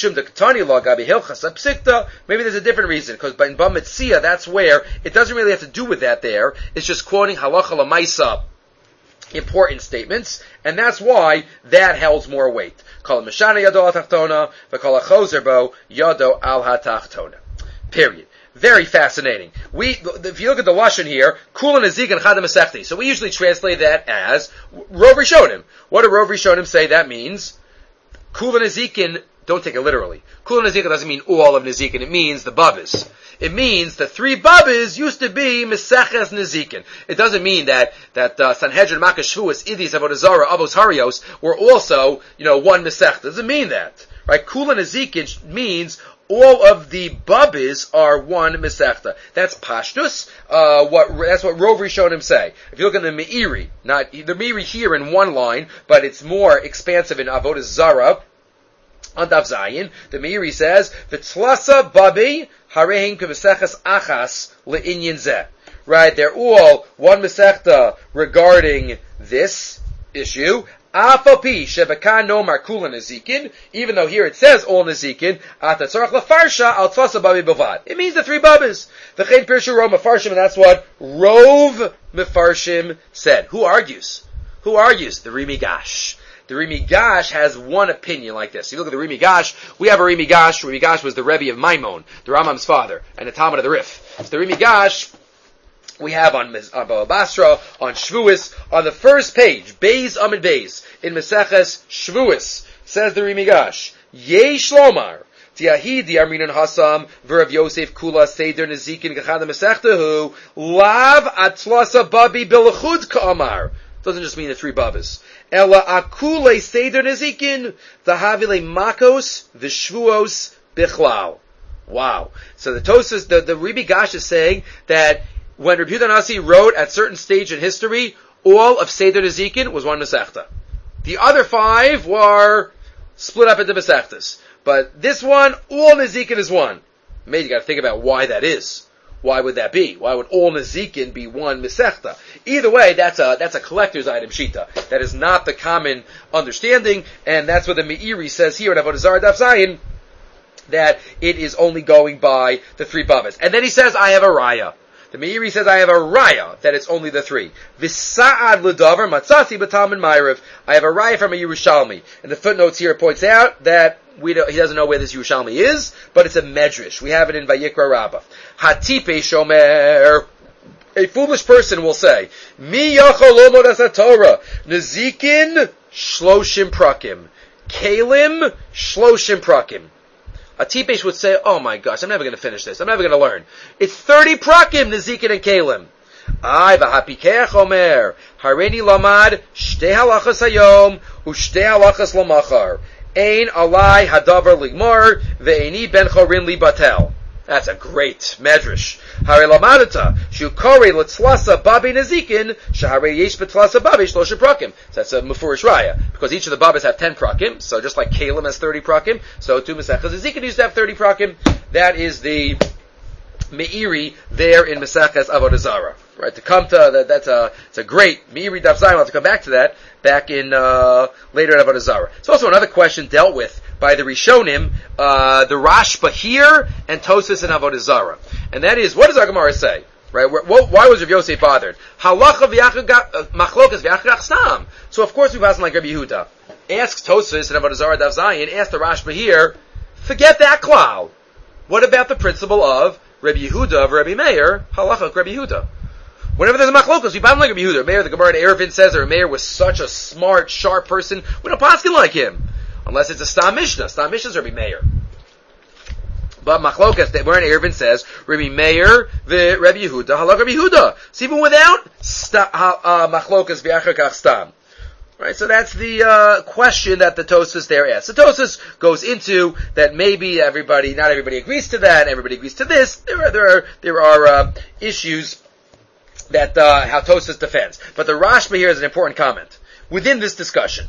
different reason, because in Bava Metzia, that's where, it doesn't really have to do with that there, it's just quoting halacha l'maisa, important statements, and that's why that holds more weight. Kol mishana yado al tachtona, v'kol achozer bo yado al hatachtona. Period. Very fascinating. If you look at the lashon here, kulan azik and chadam masechti. So we usually translate that as Rov Rishonim. What do Rov Rishonim say that means? Kulan azikin. Don't take it literally. Kulan azikin doesn't mean all of nazikin. It means the babas. It means the three babas used to be Meseches Nezikin. It doesn't mean that Sanhedrin, Makkah, Shvuas, Idis, Avodah Zarah, Avos Harios were also, one Mesech. It doesn't mean that. Right? Kula Nezikin means all of the babas are one Mesechta. That's Pashtus. That's what Rov Rishonim say. If you look at the Meiri, not the Meiri here in one line, but it's more expansive in Avodah Zarah, on Daf Zayin, the Meiri says, "V'tlasa babi harehin k'meseches achas le'inyan zeh." Right, they're all one mesechta regarding this issue. Afapi shebekan no markula nezikin. Even though here it says all nezikin, atatzarach lefarsha al tlasa babi bavad. It means the three babas. V'chein pirshu rov mefarshim, and that's what Rov mefarshim said. Who argues? The Rimi Gash. The Rimi Gash has one opinion like this. You look at the Rimi Gash, we have a Rimi Gash. Rimi Gash was the Rebbe of Maimon, the Rambam's father, and the Talmud of the Rif. So the Rimi Gash we have on Baba Basra, on Shvuas, on the first page, Beis Amid Beis, in Meseches Shvuas, says the Rimi Gash, Yesh Lomar, Tiahi di Arminan Hasam, V'Rav Yosef Kula Seder Nezikin Gachada Mesechtahu, Lav Atlasa Babi Bilachud Ka'amar. Doesn't just mean the three babas. Ela akule seder nezikin, the havile makos, the shvuos bichlal. Wow. So the Tosas, the Rimi Gash is saying that when Rabbi Yehuda Nasi wrote at certain stage in history, all of seder nezikin was one mesechta. The other 5 were split up into Masechtas. But this one, all Nezikin is one. Maybe you got to think about why that is. Why would that be? Why would all Nezikin be one Masechta? Either way, that's a collector's item Shita. That is not the common understanding, and that's what the Meiri says here in Avodah Zarah Daf Zayin, that it is only going by the 3 babas. And then he says, I have a raya. The Meiri says, I have a raya, that it's only the 3. V'sa'ad l'davar matzasi b'talmud ma'ariv. I have a raya from a Yerushalmi. And the footnotes here points out that he doesn't know where this Yerushalmi is, but it's a medrash. We have it in Vayikra Rabbah. Hatipe shomer. A foolish person will say, Mi yachol lomod as Torah. Nezikin shloshim prakim. Kalim shloshim prakim. A tipesh would say, oh my gosh, I'm never going to finish this. I'm never going to learn. It's 30 prakim, Nezikin and Kalim. Ay, v'hapikeach omer, hareini lamad, shtei halachas hayom, ushtei halachas lamachar. Ein alai hadavar ligmar, ve'eni ben chorin li batel. That's a great medrash. Hare lamadata, shukori l'tzlasa babi nezikin, shahare yesh b'tzlasa babi shlosha prakim. So that's a mufurish raya, because each of the babas have 10 prakim, so just like Kalim has 30 prakim, so too Masechtas Nezikin used to have 30 prakim. That is the Meiri there in Masechtas Avodah Zarah. Right, to come to it's a great Meiri Daf Zayin. We'll have to come back to that back in later in Avodah Zarah. It's also another question dealt with by the Rishonim, the Rashba here and Tosfos and Avodah Zarah, and that is, what does our Gemara say? Right? Why was Rav Yosef bothered? Halacha machlokas v'achach stam. So of course we pass like Rabbi Yehuda. Asks Tosfos and Avodah Zarah Daf Zayin. Ask the Rashba here. Forget that klal. What about the principle of Rabbi Yehuda of Rabbi Meir? Halacha Rabbi Yehuda. Whenever there's a machlokas, we pass like Rabbi Yehuda. Meir, the Gemara in Eruvin says, that Meir was such a smart, sharp person. We don't paskin like him. Unless it's a Stam Mishnah. Stam Mishnah is Rabbi Meir. But Machlokas, that we're in Eruvin says, Rabbi Meir, the Rabbi Yehuda, halach Rabbi Yehuda. So even without Machlokas v'achakach Stam. Right, so that's the question that the Tosfos there asks. The Tosfos goes into that maybe not everybody agrees to that, everybody agrees to this. There are issues that how Tosfos defends. But the Rashba here is an important comment. Within the discussion,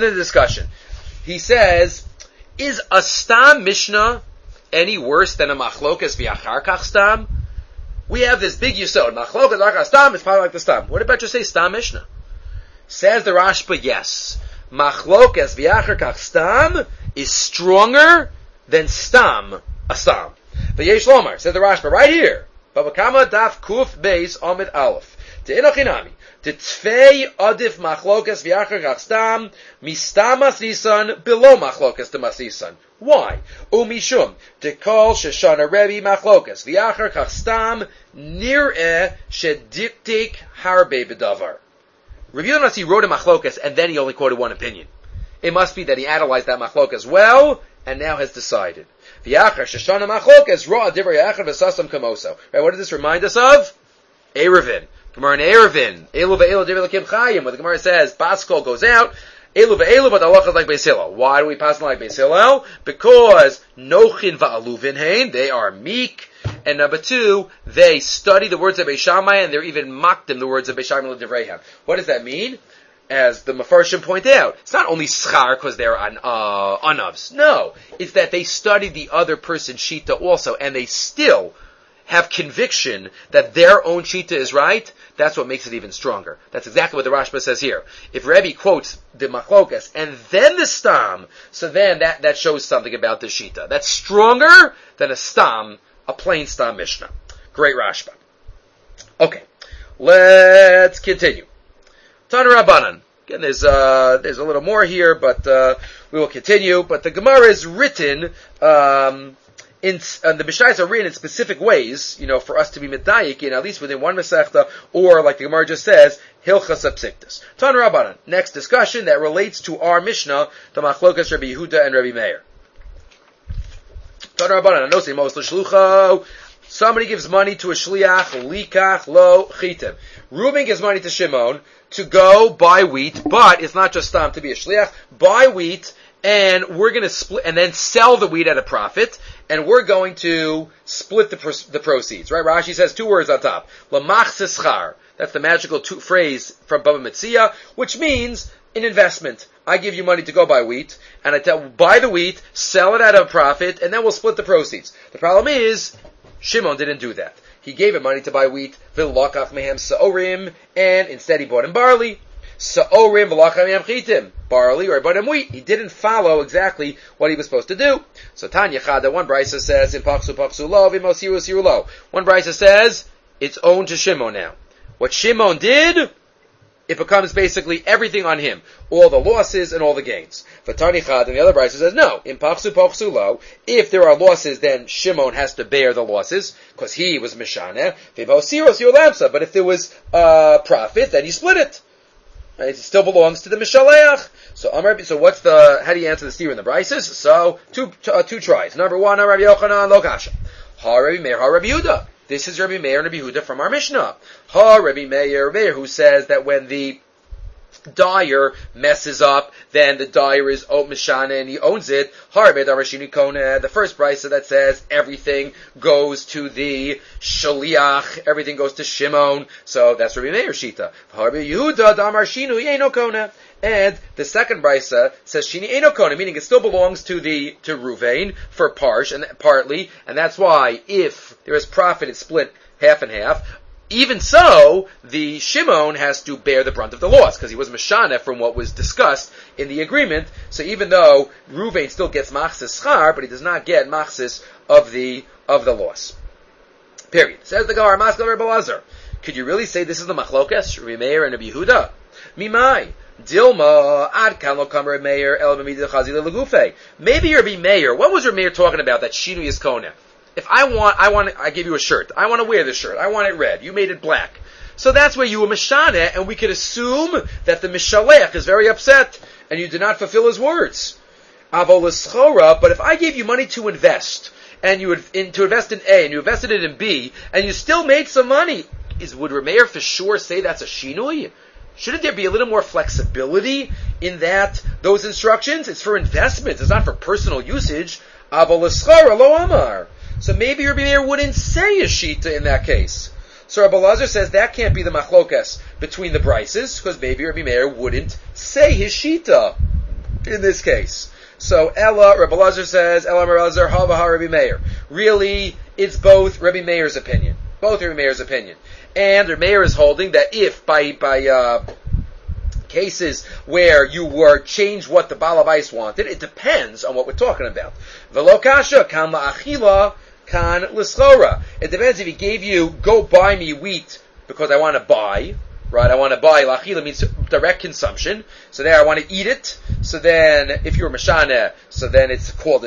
he says, is a Stam Mishnah any worse than a Machlokas v'acharkach Stam? We have this big yisod. Machlokas v'acharkach Stam is probably like the Stam. What about just say Stam Mishnah? Says the Rashba, yes. Machlokas v'acharkach Stam is stronger than Stam, a Stam. V'yesh lomar, says the Rashba, right here. Babakama daf kuf beis amid aleph. Te'inachinami. T'tfei adif machlokas v'acharkach Stam mistam masisan below machlokas demasisan. Why? Umishum dekol sheshana Rebbe machlokas v'acharkach Stam nir'eh shediktik harbe b'davar. Rabbi Yonasi wrote a machlokas and then he only quoted one opinion. It must be that he analyzed that machlokas well and now has decided. V'achar sheshana machlokas ro'a divrei achar v'sasam kamoso. Right? What does this remind us of? Eruvin. Gemara in Eruvin. Elu ve'elu divrei l'kim chayim. Where the Gemara says Baskol goes out. Elu ve'elu, but Allah is like Beis Hillel. Why do we pass like Beis Hillel? Because nochin va'aluvin hein. They are meek. And number 2, they study the words of Beis Shammai, and they're even mocked in the words of Beis Shammai l'divrei. What does that mean? As the Mefarshim point out, it's not only schar because they're anavs. No, it's that they study the other person's shita also, and they still have conviction that their own shita is right. That's what makes it even stronger. That's exactly what the Rashba says here. If Rebbe quotes the machlokas and then the stam, so then that shows something about the shita. That's stronger than a stam, a plain stam Mishnah. Great Rashba. Okay, let's continue. Tana Rabbanan. Again, there's a little more here, but we will continue. But the Gemara is written and the Mishnayos are written in specific ways, for us to be medayik in at least within one Masechta, or like the Gemara just says, Hilchas Apsiktas. Tana Rabbanan. Next discussion that relates to our Mishnah, the Machlokas Rabbi Yehuda and Rabbi Meir. Tana Rabbanan. Anosi mos l'shlucho. Somebody gives money to a shliach, likach lo chitem. Reuben gives money to Shimon to go buy wheat, but it's not just stam to be a shliach. Buy wheat, and we're going to split, and then sell the wheat at a profit, and we're going to split the proceeds. Right? Rashi says 2 words on top. Lamach seschar. That's the magical phrase from Baba Metzia, which means an investment. I give you money to go buy wheat, and I buy the wheat, sell it at a profit, and then we'll split the proceeds. The problem is, Shimon didn't do that. He gave him money to buy wheat, v'lakach mehem sa'orim, and instead he bought him barley. Sa'orim v'lakach mehem chitim. Barley, or he bought him wheat. He didn't follow exactly what he was supposed to do. So Tanya Chada, one brisa says, in pachsu pachsu lo, v'mosiru siru lo. One brisa says, it's owned to Shimon now. What Shimon did, it becomes basically everything on him. All the losses and all the gains. Vatani Chad, and the other brisa says, no, in pachsu pachsu lo, if there are losses, then Shimon has to bear the losses, because he was Mishaneh. But if there was profit, then he split it. Right? It still belongs to the Mishaleach. So how do you answer the steer in the brises? So, two tries. Number one, Rabbi Yochanan, lo kasha. Ha Rabbi Meir, ha Rabbi Yehuda. This is Rabbi Meir and Rabbi Yehuda from our Mishnah. Ha Rabbi Meir, who says that when the dyer messes up, then the dyer is Mishana and he owns it. The first brisa that says everything goes to the Shaliach, everything goes to Shimon. So that's Rabbi Meir Shita. Rabbi Yehuda Damar Shinu Yeno Kona. And the second brisa says Shini Eno Kona, meaning it still belongs to Ruvain for parsh and partly, and that's why if there is profit, it's split half and half. Even so, the Shimon has to bear the brunt of the loss, because he was Meshana from what was discussed in the agreement. So even though Ruvain still gets machzis schar, but he does not get machzis of the loss. Period. Says the Gemara, Maskal Rebbe Lazar. Could you really say this is the machlokas, Rabbi Meir and Rabbi Yehuda? Mimai. Dilma ad kan lo kam Rabbi Meir el b'midah chazil legufe. Maybe Rabbi Meir. What was Rabbi Meir talking about? That shinu yiskona. If I give you a shirt. I want to wear this shirt. I want it red. You made it black. So that's where you were Mishaneh, and we could assume that the Mishalech is very upset, and you did not fulfill his words. Avol l'schora, but if I gave you money to invest, and to invest in A, and you invested it in B, and you still made some money, would Rameir for sure say that's a shinui? Shouldn't there be a little more flexibility in those instructions? It's for investments, it's not for personal usage. Avol l'schora lo amar. So maybe Rabbi Meir wouldn't say a shita in that case. So Rabbi Lazar says that can't be the machlokas between the brises, because maybe Rabbi Meir wouldn't say his shita in this case. So Rabbi Lazar says, Rabbi Lazar, Havaha Rabbi Meir. Really, it's both Rabbi Meir's opinion. Both Rabbi Meir's opinion. And Rabbi Meir is holding that if by cases where you were changed what the Balabais wanted, it depends on what we're talking about. V'lo kasha kan la'achila kan l'schora. It depends if he gave you, go buy me wheat because I want to buy, right? I want to buy. La'achila means direct consumption. So there I want to eat it. So then, if you're Mashana, so then it's called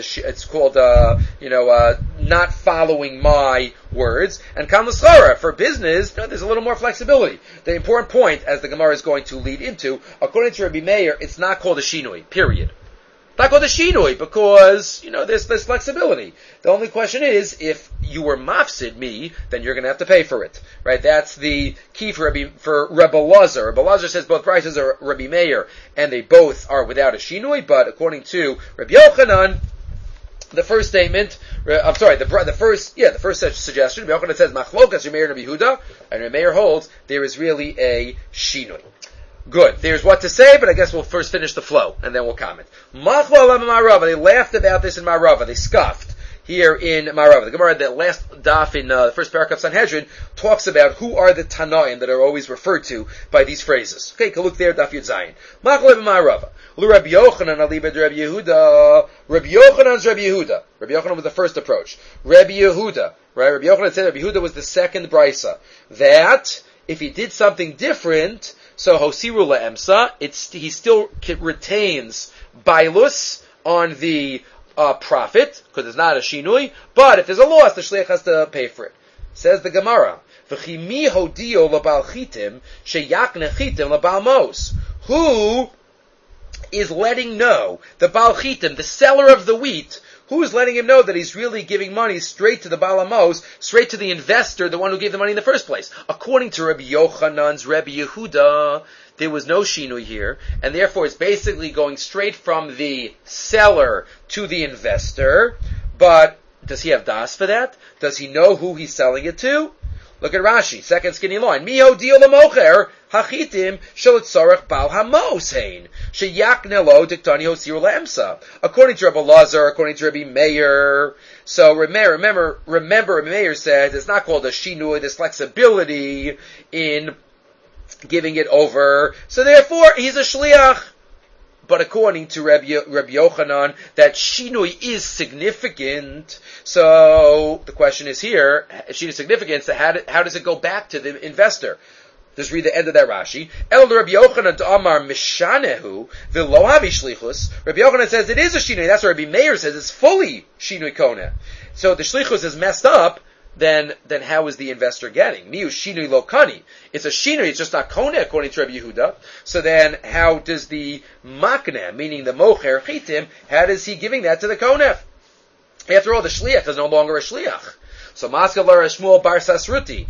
not following my words. And kan l'schora, for business, there's a little more flexibility. The important point, as the Gemara is going to lead into, according to Rabbi Meir, it's not called a shinui, period. Not called a shinui, because, there's flexibility. The only question is, if you were mafsid me, then you're gonna have to pay for it. Right? That's the key for Rebbe Lazar. Rebbe Lazar says both prices are Rabbi Meir, and they both are without a shinui, but according to Rabbi Yochanan, the first statement, the first such suggestion, Rabbi Yochanan says, Machlokas, Rabbi Meir and Rabbi Yehuda, and Rabbi Meir holds, there is really a shinui. Good. There's what to say, but I guess we'll first finish the flow, and then we'll comment. They laughed about this in Marava. They scoffed here in Marava. The Gemara, the last daf in the first paragraph of Sanhedrin, talks about who are the Tanaim that are always referred to by these phrases. Okay, look there, daf Yud Zayin. Machlev Marava. Rabbi Yochanan alibed Rabbi Yehuda. Rabbi Yochanan's Rabbi Yehuda. Rabbi Yochanan was the first approach. Rabbi Yehuda. Right? Rabbi Yochanan said Rabbi Yehuda was the second brisa. That, if he did something different, so Hosiru La'emsa, he still retains Bailus on the profit, because it's not a Shinui, but if there's a loss, the Shliach has to pay for it. Says the Gemara, V'chimi hodio l'bal chitim, sheyakne chitim l'bal mos. Who is letting know, the Bal Chitim, the seller of the wheat, who is letting him know that he's really giving money straight to the Balamos, straight to the investor, the one who gave the money in the first place? According to Rabbi Yochanan's Rabbi Yehuda, there was no shinui here, and therefore it's basically going straight from the seller to the investor. But does he have das for that? Does he know who he's selling it to? Look at Rashi, second skinny line. Miho deal l'mocher hachitim shelitzarech bal hamosein sheyakne lo diktani hosir le'emsa. According to Rabbi Lazar, according to Rabbi Meir. So remember, Rabbi Meir says it's not called a shinui. There's flexibility in giving it over. So therefore, he's a shliach. But according to Rabbi Yochanan, that shinui is significant. So the question is here, shinui is significant, so how does it go back to the investor? Just read the end of that Rashi. El Rabbi Yochanan to Amar mishanehu v'lo hamishlichus. Rabbi Yochanan says it is a shinui. That's what Rabbi Meir says it's fully shinui koneh. So the shlichus is messed up. Then how is the investor getting? Miu shinui lo kani. It's a shinui, it's just not koneh according to Rabbi Yehuda. So then how does the makneh, meaning the mocher chitim, how does he giving that to the koneh? After all, the shliach is no longer a shliach. So maskal lar Shmuel bar Sasruti.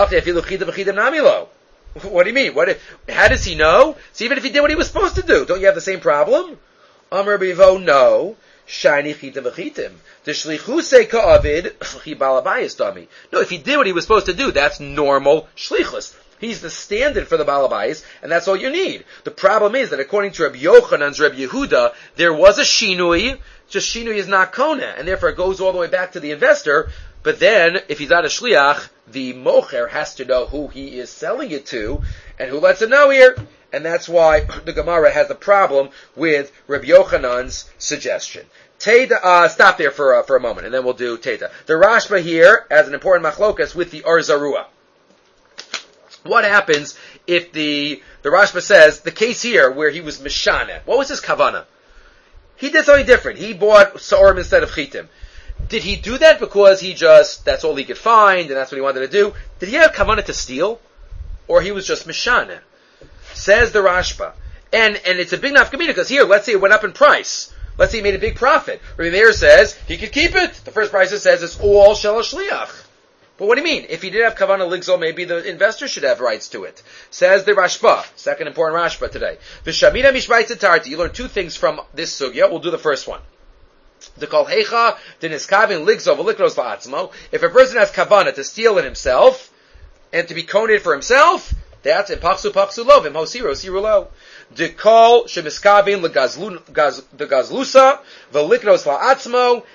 What do you mean? How does he know? So even if he did what he was supposed to do, don't you have the same problem? Amar Bivo, no. Shiny chitim v'chitim. The shlichuse ka'avid chi balabayis dami. No, if he did what he was supposed to do, that's normal shlichus. He's the standard for the balabayis, and that's all you need. The problem is that according to Rabbi Yochanan's Rabbi Yehuda, there was a shinui. Just shinui is not koneh, and therefore it goes all the way back to the investor. But then, if he's not a shliach, the mocher has to know who he is selling it to, and who lets him know here. And that's why the Gemara has a problem with Rabbi Yochanan's suggestion. Teda, stop there for a moment, and then we'll do Teda. The Rashba here has an important machlokas with the Or Zarua. What happens if the Rashba says, the case here where he was Mishaneh, what was his kavana? He did something different. He bought Sa'orim instead of Chitim. Did he do that because that's all he could find, and that's what he wanted to do? Did he have kavana to steal? Or he was just Mishaneh? Says the Rashba. And it's a big nafkamina, because here, let's say it went up in price. Let's say he made a big profit. Rabbi Meir says he could keep it. The first price says it's all shel shliach. But what do you mean? If he did have kavana ligzol, maybe the investor should have rights to it. Says the Rashba, second important Rashba today. V'shamina mishbait tzarti. You learn two things from this sugya. We'll do the first one. The kol hecha deniskavin ligzol v'likros va'atzmo. If a person has kavana to steal it himself and to be koned for himself, that's in pachsu lo v'im hosiro sirulo. The kol shemiskavin the gazlusa v'likros va'atzmo.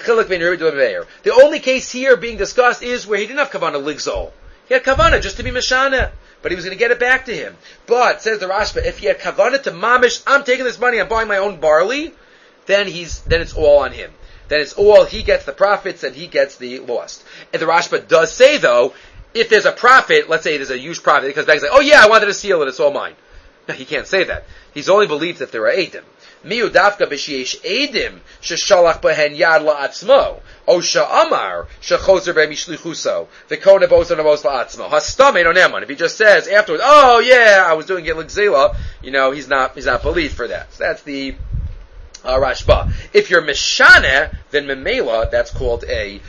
The only case here being discussed is where he didn't have kavana ligzol. He had kavana just to be mashana, but he was going to get it back to him. But, says the Rashba, if he had kavana to mamish, I'm taking this money, I'm buying my own barley, then it's all on him. Then it's all, he gets the profits and he gets the lost. And the Rashba does say though, if there's a profit, let's say there's a huge profit, he comes back and says, oh yeah, I wanted to steal it, it's all mine. No, he can't say that. He's only believed if there are eidim. Miu dafka b'sheish edim sheshalach behen yad la'atzmo o sha'amar shechozer b'mishlichuso v'kona b'osan avos la'atzmo hastamei no neman. If he just says afterwards, oh yeah, I was doing it l'gzela, he's not believed for that. So that's the Rashba. If you're mishaneh, then memela, that's called a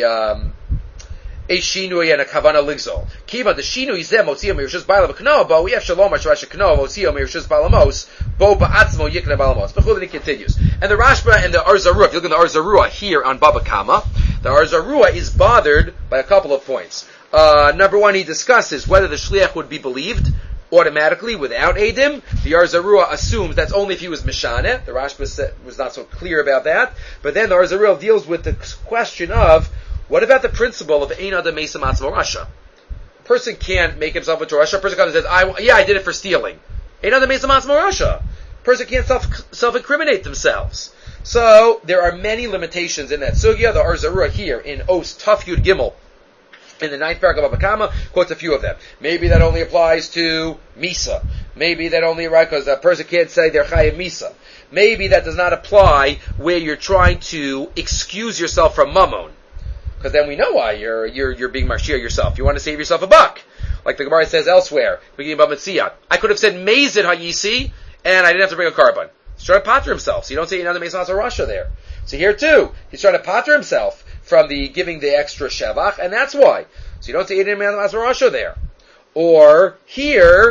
shinui and a kavana ligzol. Kiva the shinui zeh motziyah mirshus ba'alav k'noah bo yef shalom ha'shrash k'noah motziyah mirshus ba'alamos bo ba'atzmo yikne ba'alamos. But then he continues. And the Rashba and the Or Zarua, if you look at the Or Zarua here on Baba Kama, the Or Zarua is bothered by a couple of points. Number one, he discusses whether the shliach would be believed automatically without edim. The Or Zarua assumes that's only if he was mishaneh. The Rashba was not so clear about that. But then the Or Zarua deals with the question of, what about the principle of Ein Adam Meisa Matzmo Rasha? A person can't make himself into Rasha. A person comes and says, I did it for stealing. Ein Adam Meisa Matzmo Rasha. A person can't self-incriminate themselves. So, there are many limitations in that sugya. The Or Zarua here in Os Taf Yud Gimel, in the 9th paragraph of Abakama, quotes a few of them. Maybe that only applies to Misa. Maybe that only, right, because a person can't say they're Chayav Misa. Maybe that does not apply where you're trying to excuse yourself from Mammon. Because then we know why you're being marshir yourself. You want to save yourself a buck. Like the Gemara says elsewhere, beginning about Metzia. I could have said Mezid HaYisi, and I didn't have to bring a carbon. He's trying to pater himself. So you don't say another Mezid HaRasha there. So here too, he's trying to pater himself from the giving the extra shevach, and that's why. So you don't say another Mezid HaRasha there. Or here,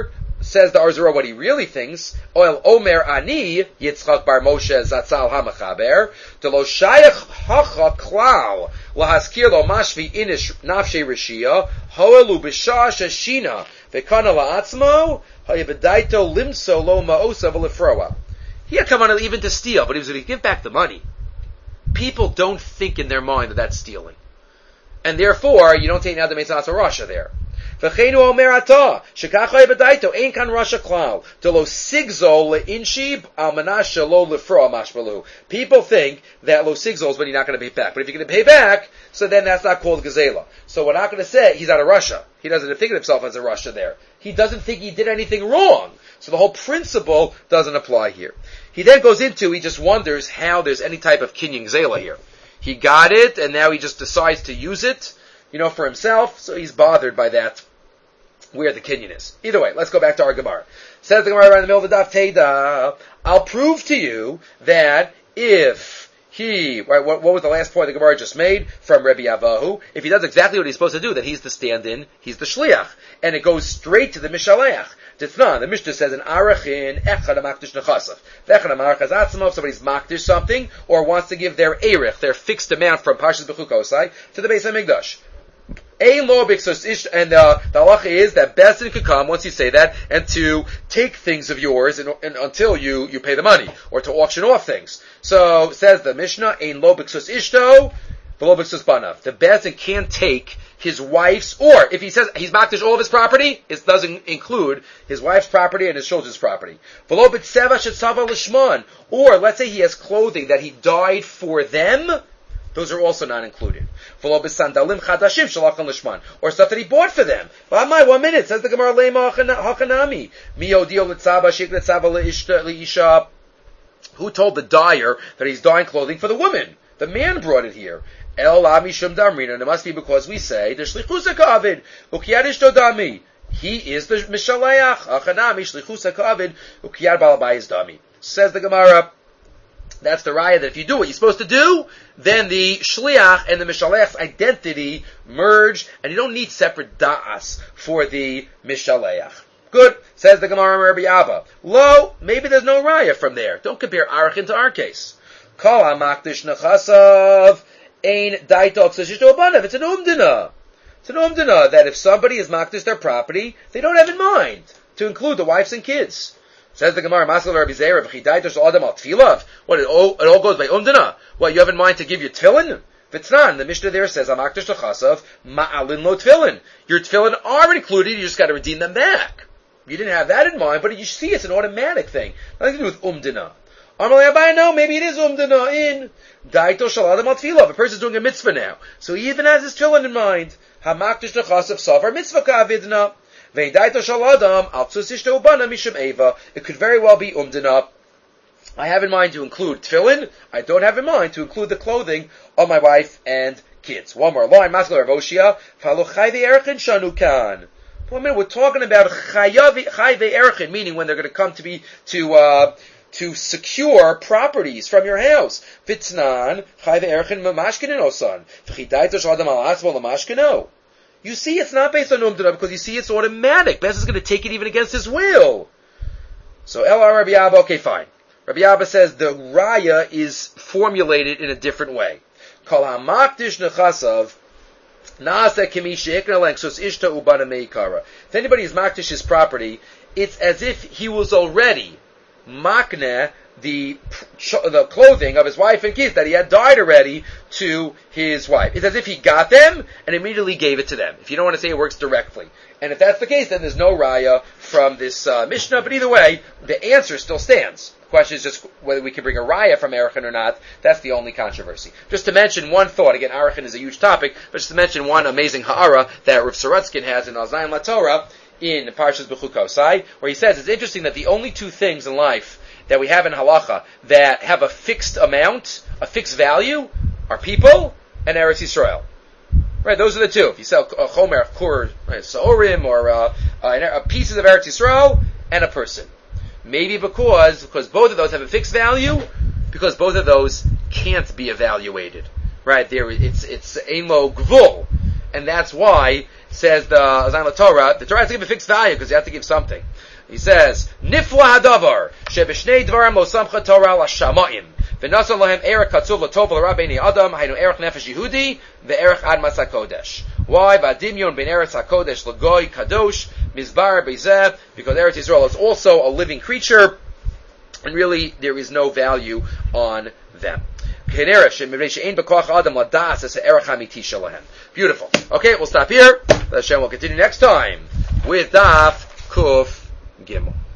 says the Arzura what he really thinks. Oil Omer Ani Yitzchak Bar Moshe Zatzal Hamachaber Delo Shayach Hacha Klal Lahaskir Lo Mashvi Inish Nafshe Rishia Hoelu B'Shah Shashina Vekana La'atzmo Hayebedaito Limso Lo Ma'osa V'Lefroa. He had come on even to steal, but he was going to give back the money. People don't think in their mind that that's stealing. And therefore, you don't take now the Meitzat Rasha there. V'cheinu omer ata, shekachai b'daito, ein kan Rasha klal, to lo sigzol le'inshib al manasha lo lefra mashmalu. People think that lo sigzol is when you're not going to pay back. But if you're going to pay back, so then that's not called gazela. So we're not going to say he's out of Russia. He doesn't think of himself as a Russia there. He doesn't think he did anything wrong. So the whole principle doesn't apply here. He then goes into, he just wonders how there's any type of kinyan gazela here. He got it, and now he just decides to use it, for himself, so he's bothered by that, where the kinyan is. Either way, let's go back to our Gemara. Says the Gemara right in the middle of the Daf Teida, I'll prove to you that if he, right, what was the last point the Gemara just made from Rebbe Avahu? If he does exactly what he's supposed to do, then he's the stand-in, he's the shliach, and it goes straight to the mishaleach. The Mishnah says an arachin echad amakdish nechasaf. Echad amarachas atzmo, if somebody's makdish something, or wants to give their erich, their fixed amount from Parshas Bechukosai, to the Beis HaMikdash. And the halacha is that Bezdin could come once you say that, and to take things of yours and until you pay the money, or to auction off things. So says the Mishnah, Ein lo b'ksus ishto, v'lo b'ksus banav. The Bezdin can't take his wife's, or if he says he's makdish all of his property, it doesn't include his wife's property and his children's property. V'lo b'tseva shetzava l'shman. Or let's say he has clothing that he dyed for them. Those are also not included. Or stuff that he bought for them. 1 minute, says the Gemara, who told the dyer that he's dyeing clothing for the woman? The man brought it here. It must be because we say, he is the Mishaleach. Says the Gemara, that's the raya that if you do what you're supposed to do, then the shliach and the mishalech's identity merge, and you don't need separate da'as for the mishalech. Good, says the Gemara Rabbi Abba. Lo, maybe there's no raya from there. Don't compare Arachin to our case. Kol hamakdish nechasav ein daito ksashishto abanav. It's an umdina. It's an umdina that if somebody is makdish their property, they don't have in mind to include the wives and kids. Says the Gemara, Masal Rabbi Zeir, Adam al Tfilav. What, it all goes by umdana? What, you have in mind to give your tefillin? Vitznan, the Mishnah there says, Amakdish Tachasav, Ma'alin lo tefillin. Your tefillin are included, you just got to redeem them back. You didn't have that in mind, but you see it's an automatic thing. Nothing to do with umdana. Amalei Abai, no, maybe it is umdana in Daito Shal Adam al Tfilav. A person's doing a mitzvah now. So he even has his tefillin in mind. Hamakdish Tachasav Savar Mitzvah Ka'avidna. It could very well be umdana. I have in mind to include tefillin. I don't have in mind to include the clothing of my wife and kids. One more line. Masler Rav Oshia. We're talking about chayve erchin, meaning when they're going to come to be to secure properties from your house. Vitznan chayve erchin mamashkinen osan. V'chidaito shadam al asmo lamashkino. You see, it's not based on umdana because you see it's automatic. Bez is going to take it even against his will. So, Rabbi Abba, okay, fine. Rabbi Abba says the raya is formulated in a different way. Kol hamakdish nechasav naaseh kemi sheikna lenksos ishta ubana meikara. If anybody is makdish his property, it's as if he was already makneh the clothing of his wife and kids that he had dyed already to his wife. It's as if he got them and immediately gave it to them. If you don't want to say it works directly. And if that's the case, then there's no raya from this Mishnah. But either way, the answer still stands. The question is just whether we can bring a raya from Arachin or not. That's the only controversy. Just to mention one thought, again, Arachin is a huge topic, but just to mention one amazing ha'ara that Rav Sorotzkin has in Al-Zayin LaTorah in Parshas Bechukosai, where he says it's interesting that the only two things in life that we have in halacha that have a fixed amount, a fixed value, are people and Eretz Yisrael. Right, those are the two. If you sell a chomer, kur, saorim, or pieces of Eretz Yisrael, and a person. Maybe because both of those have a fixed value, because both of those can't be evaluated. Right, it's ein lo gvul. And that's why, says the Zayin LaTorah, the Torah has to give a fixed value, because you have to give something. He says, Nifla hadavar, shebishnei dvarim lo samcha Torah l'shamayim, v'nasan lahem erech katzuv l'tov l'rabbeini adam, haynu erech nefesh Yehudi, ve'erech admas HaKodesh. Why? V'adimyon ben Eretz HaKodesh l'goy kadosh, mizbar be'zeh, because Eretz Yisrael is also a living creature, and really there is no value on them. Beautiful. Okay, we'll stop here. Hashem will continue next time with Daf Kuf Gimel.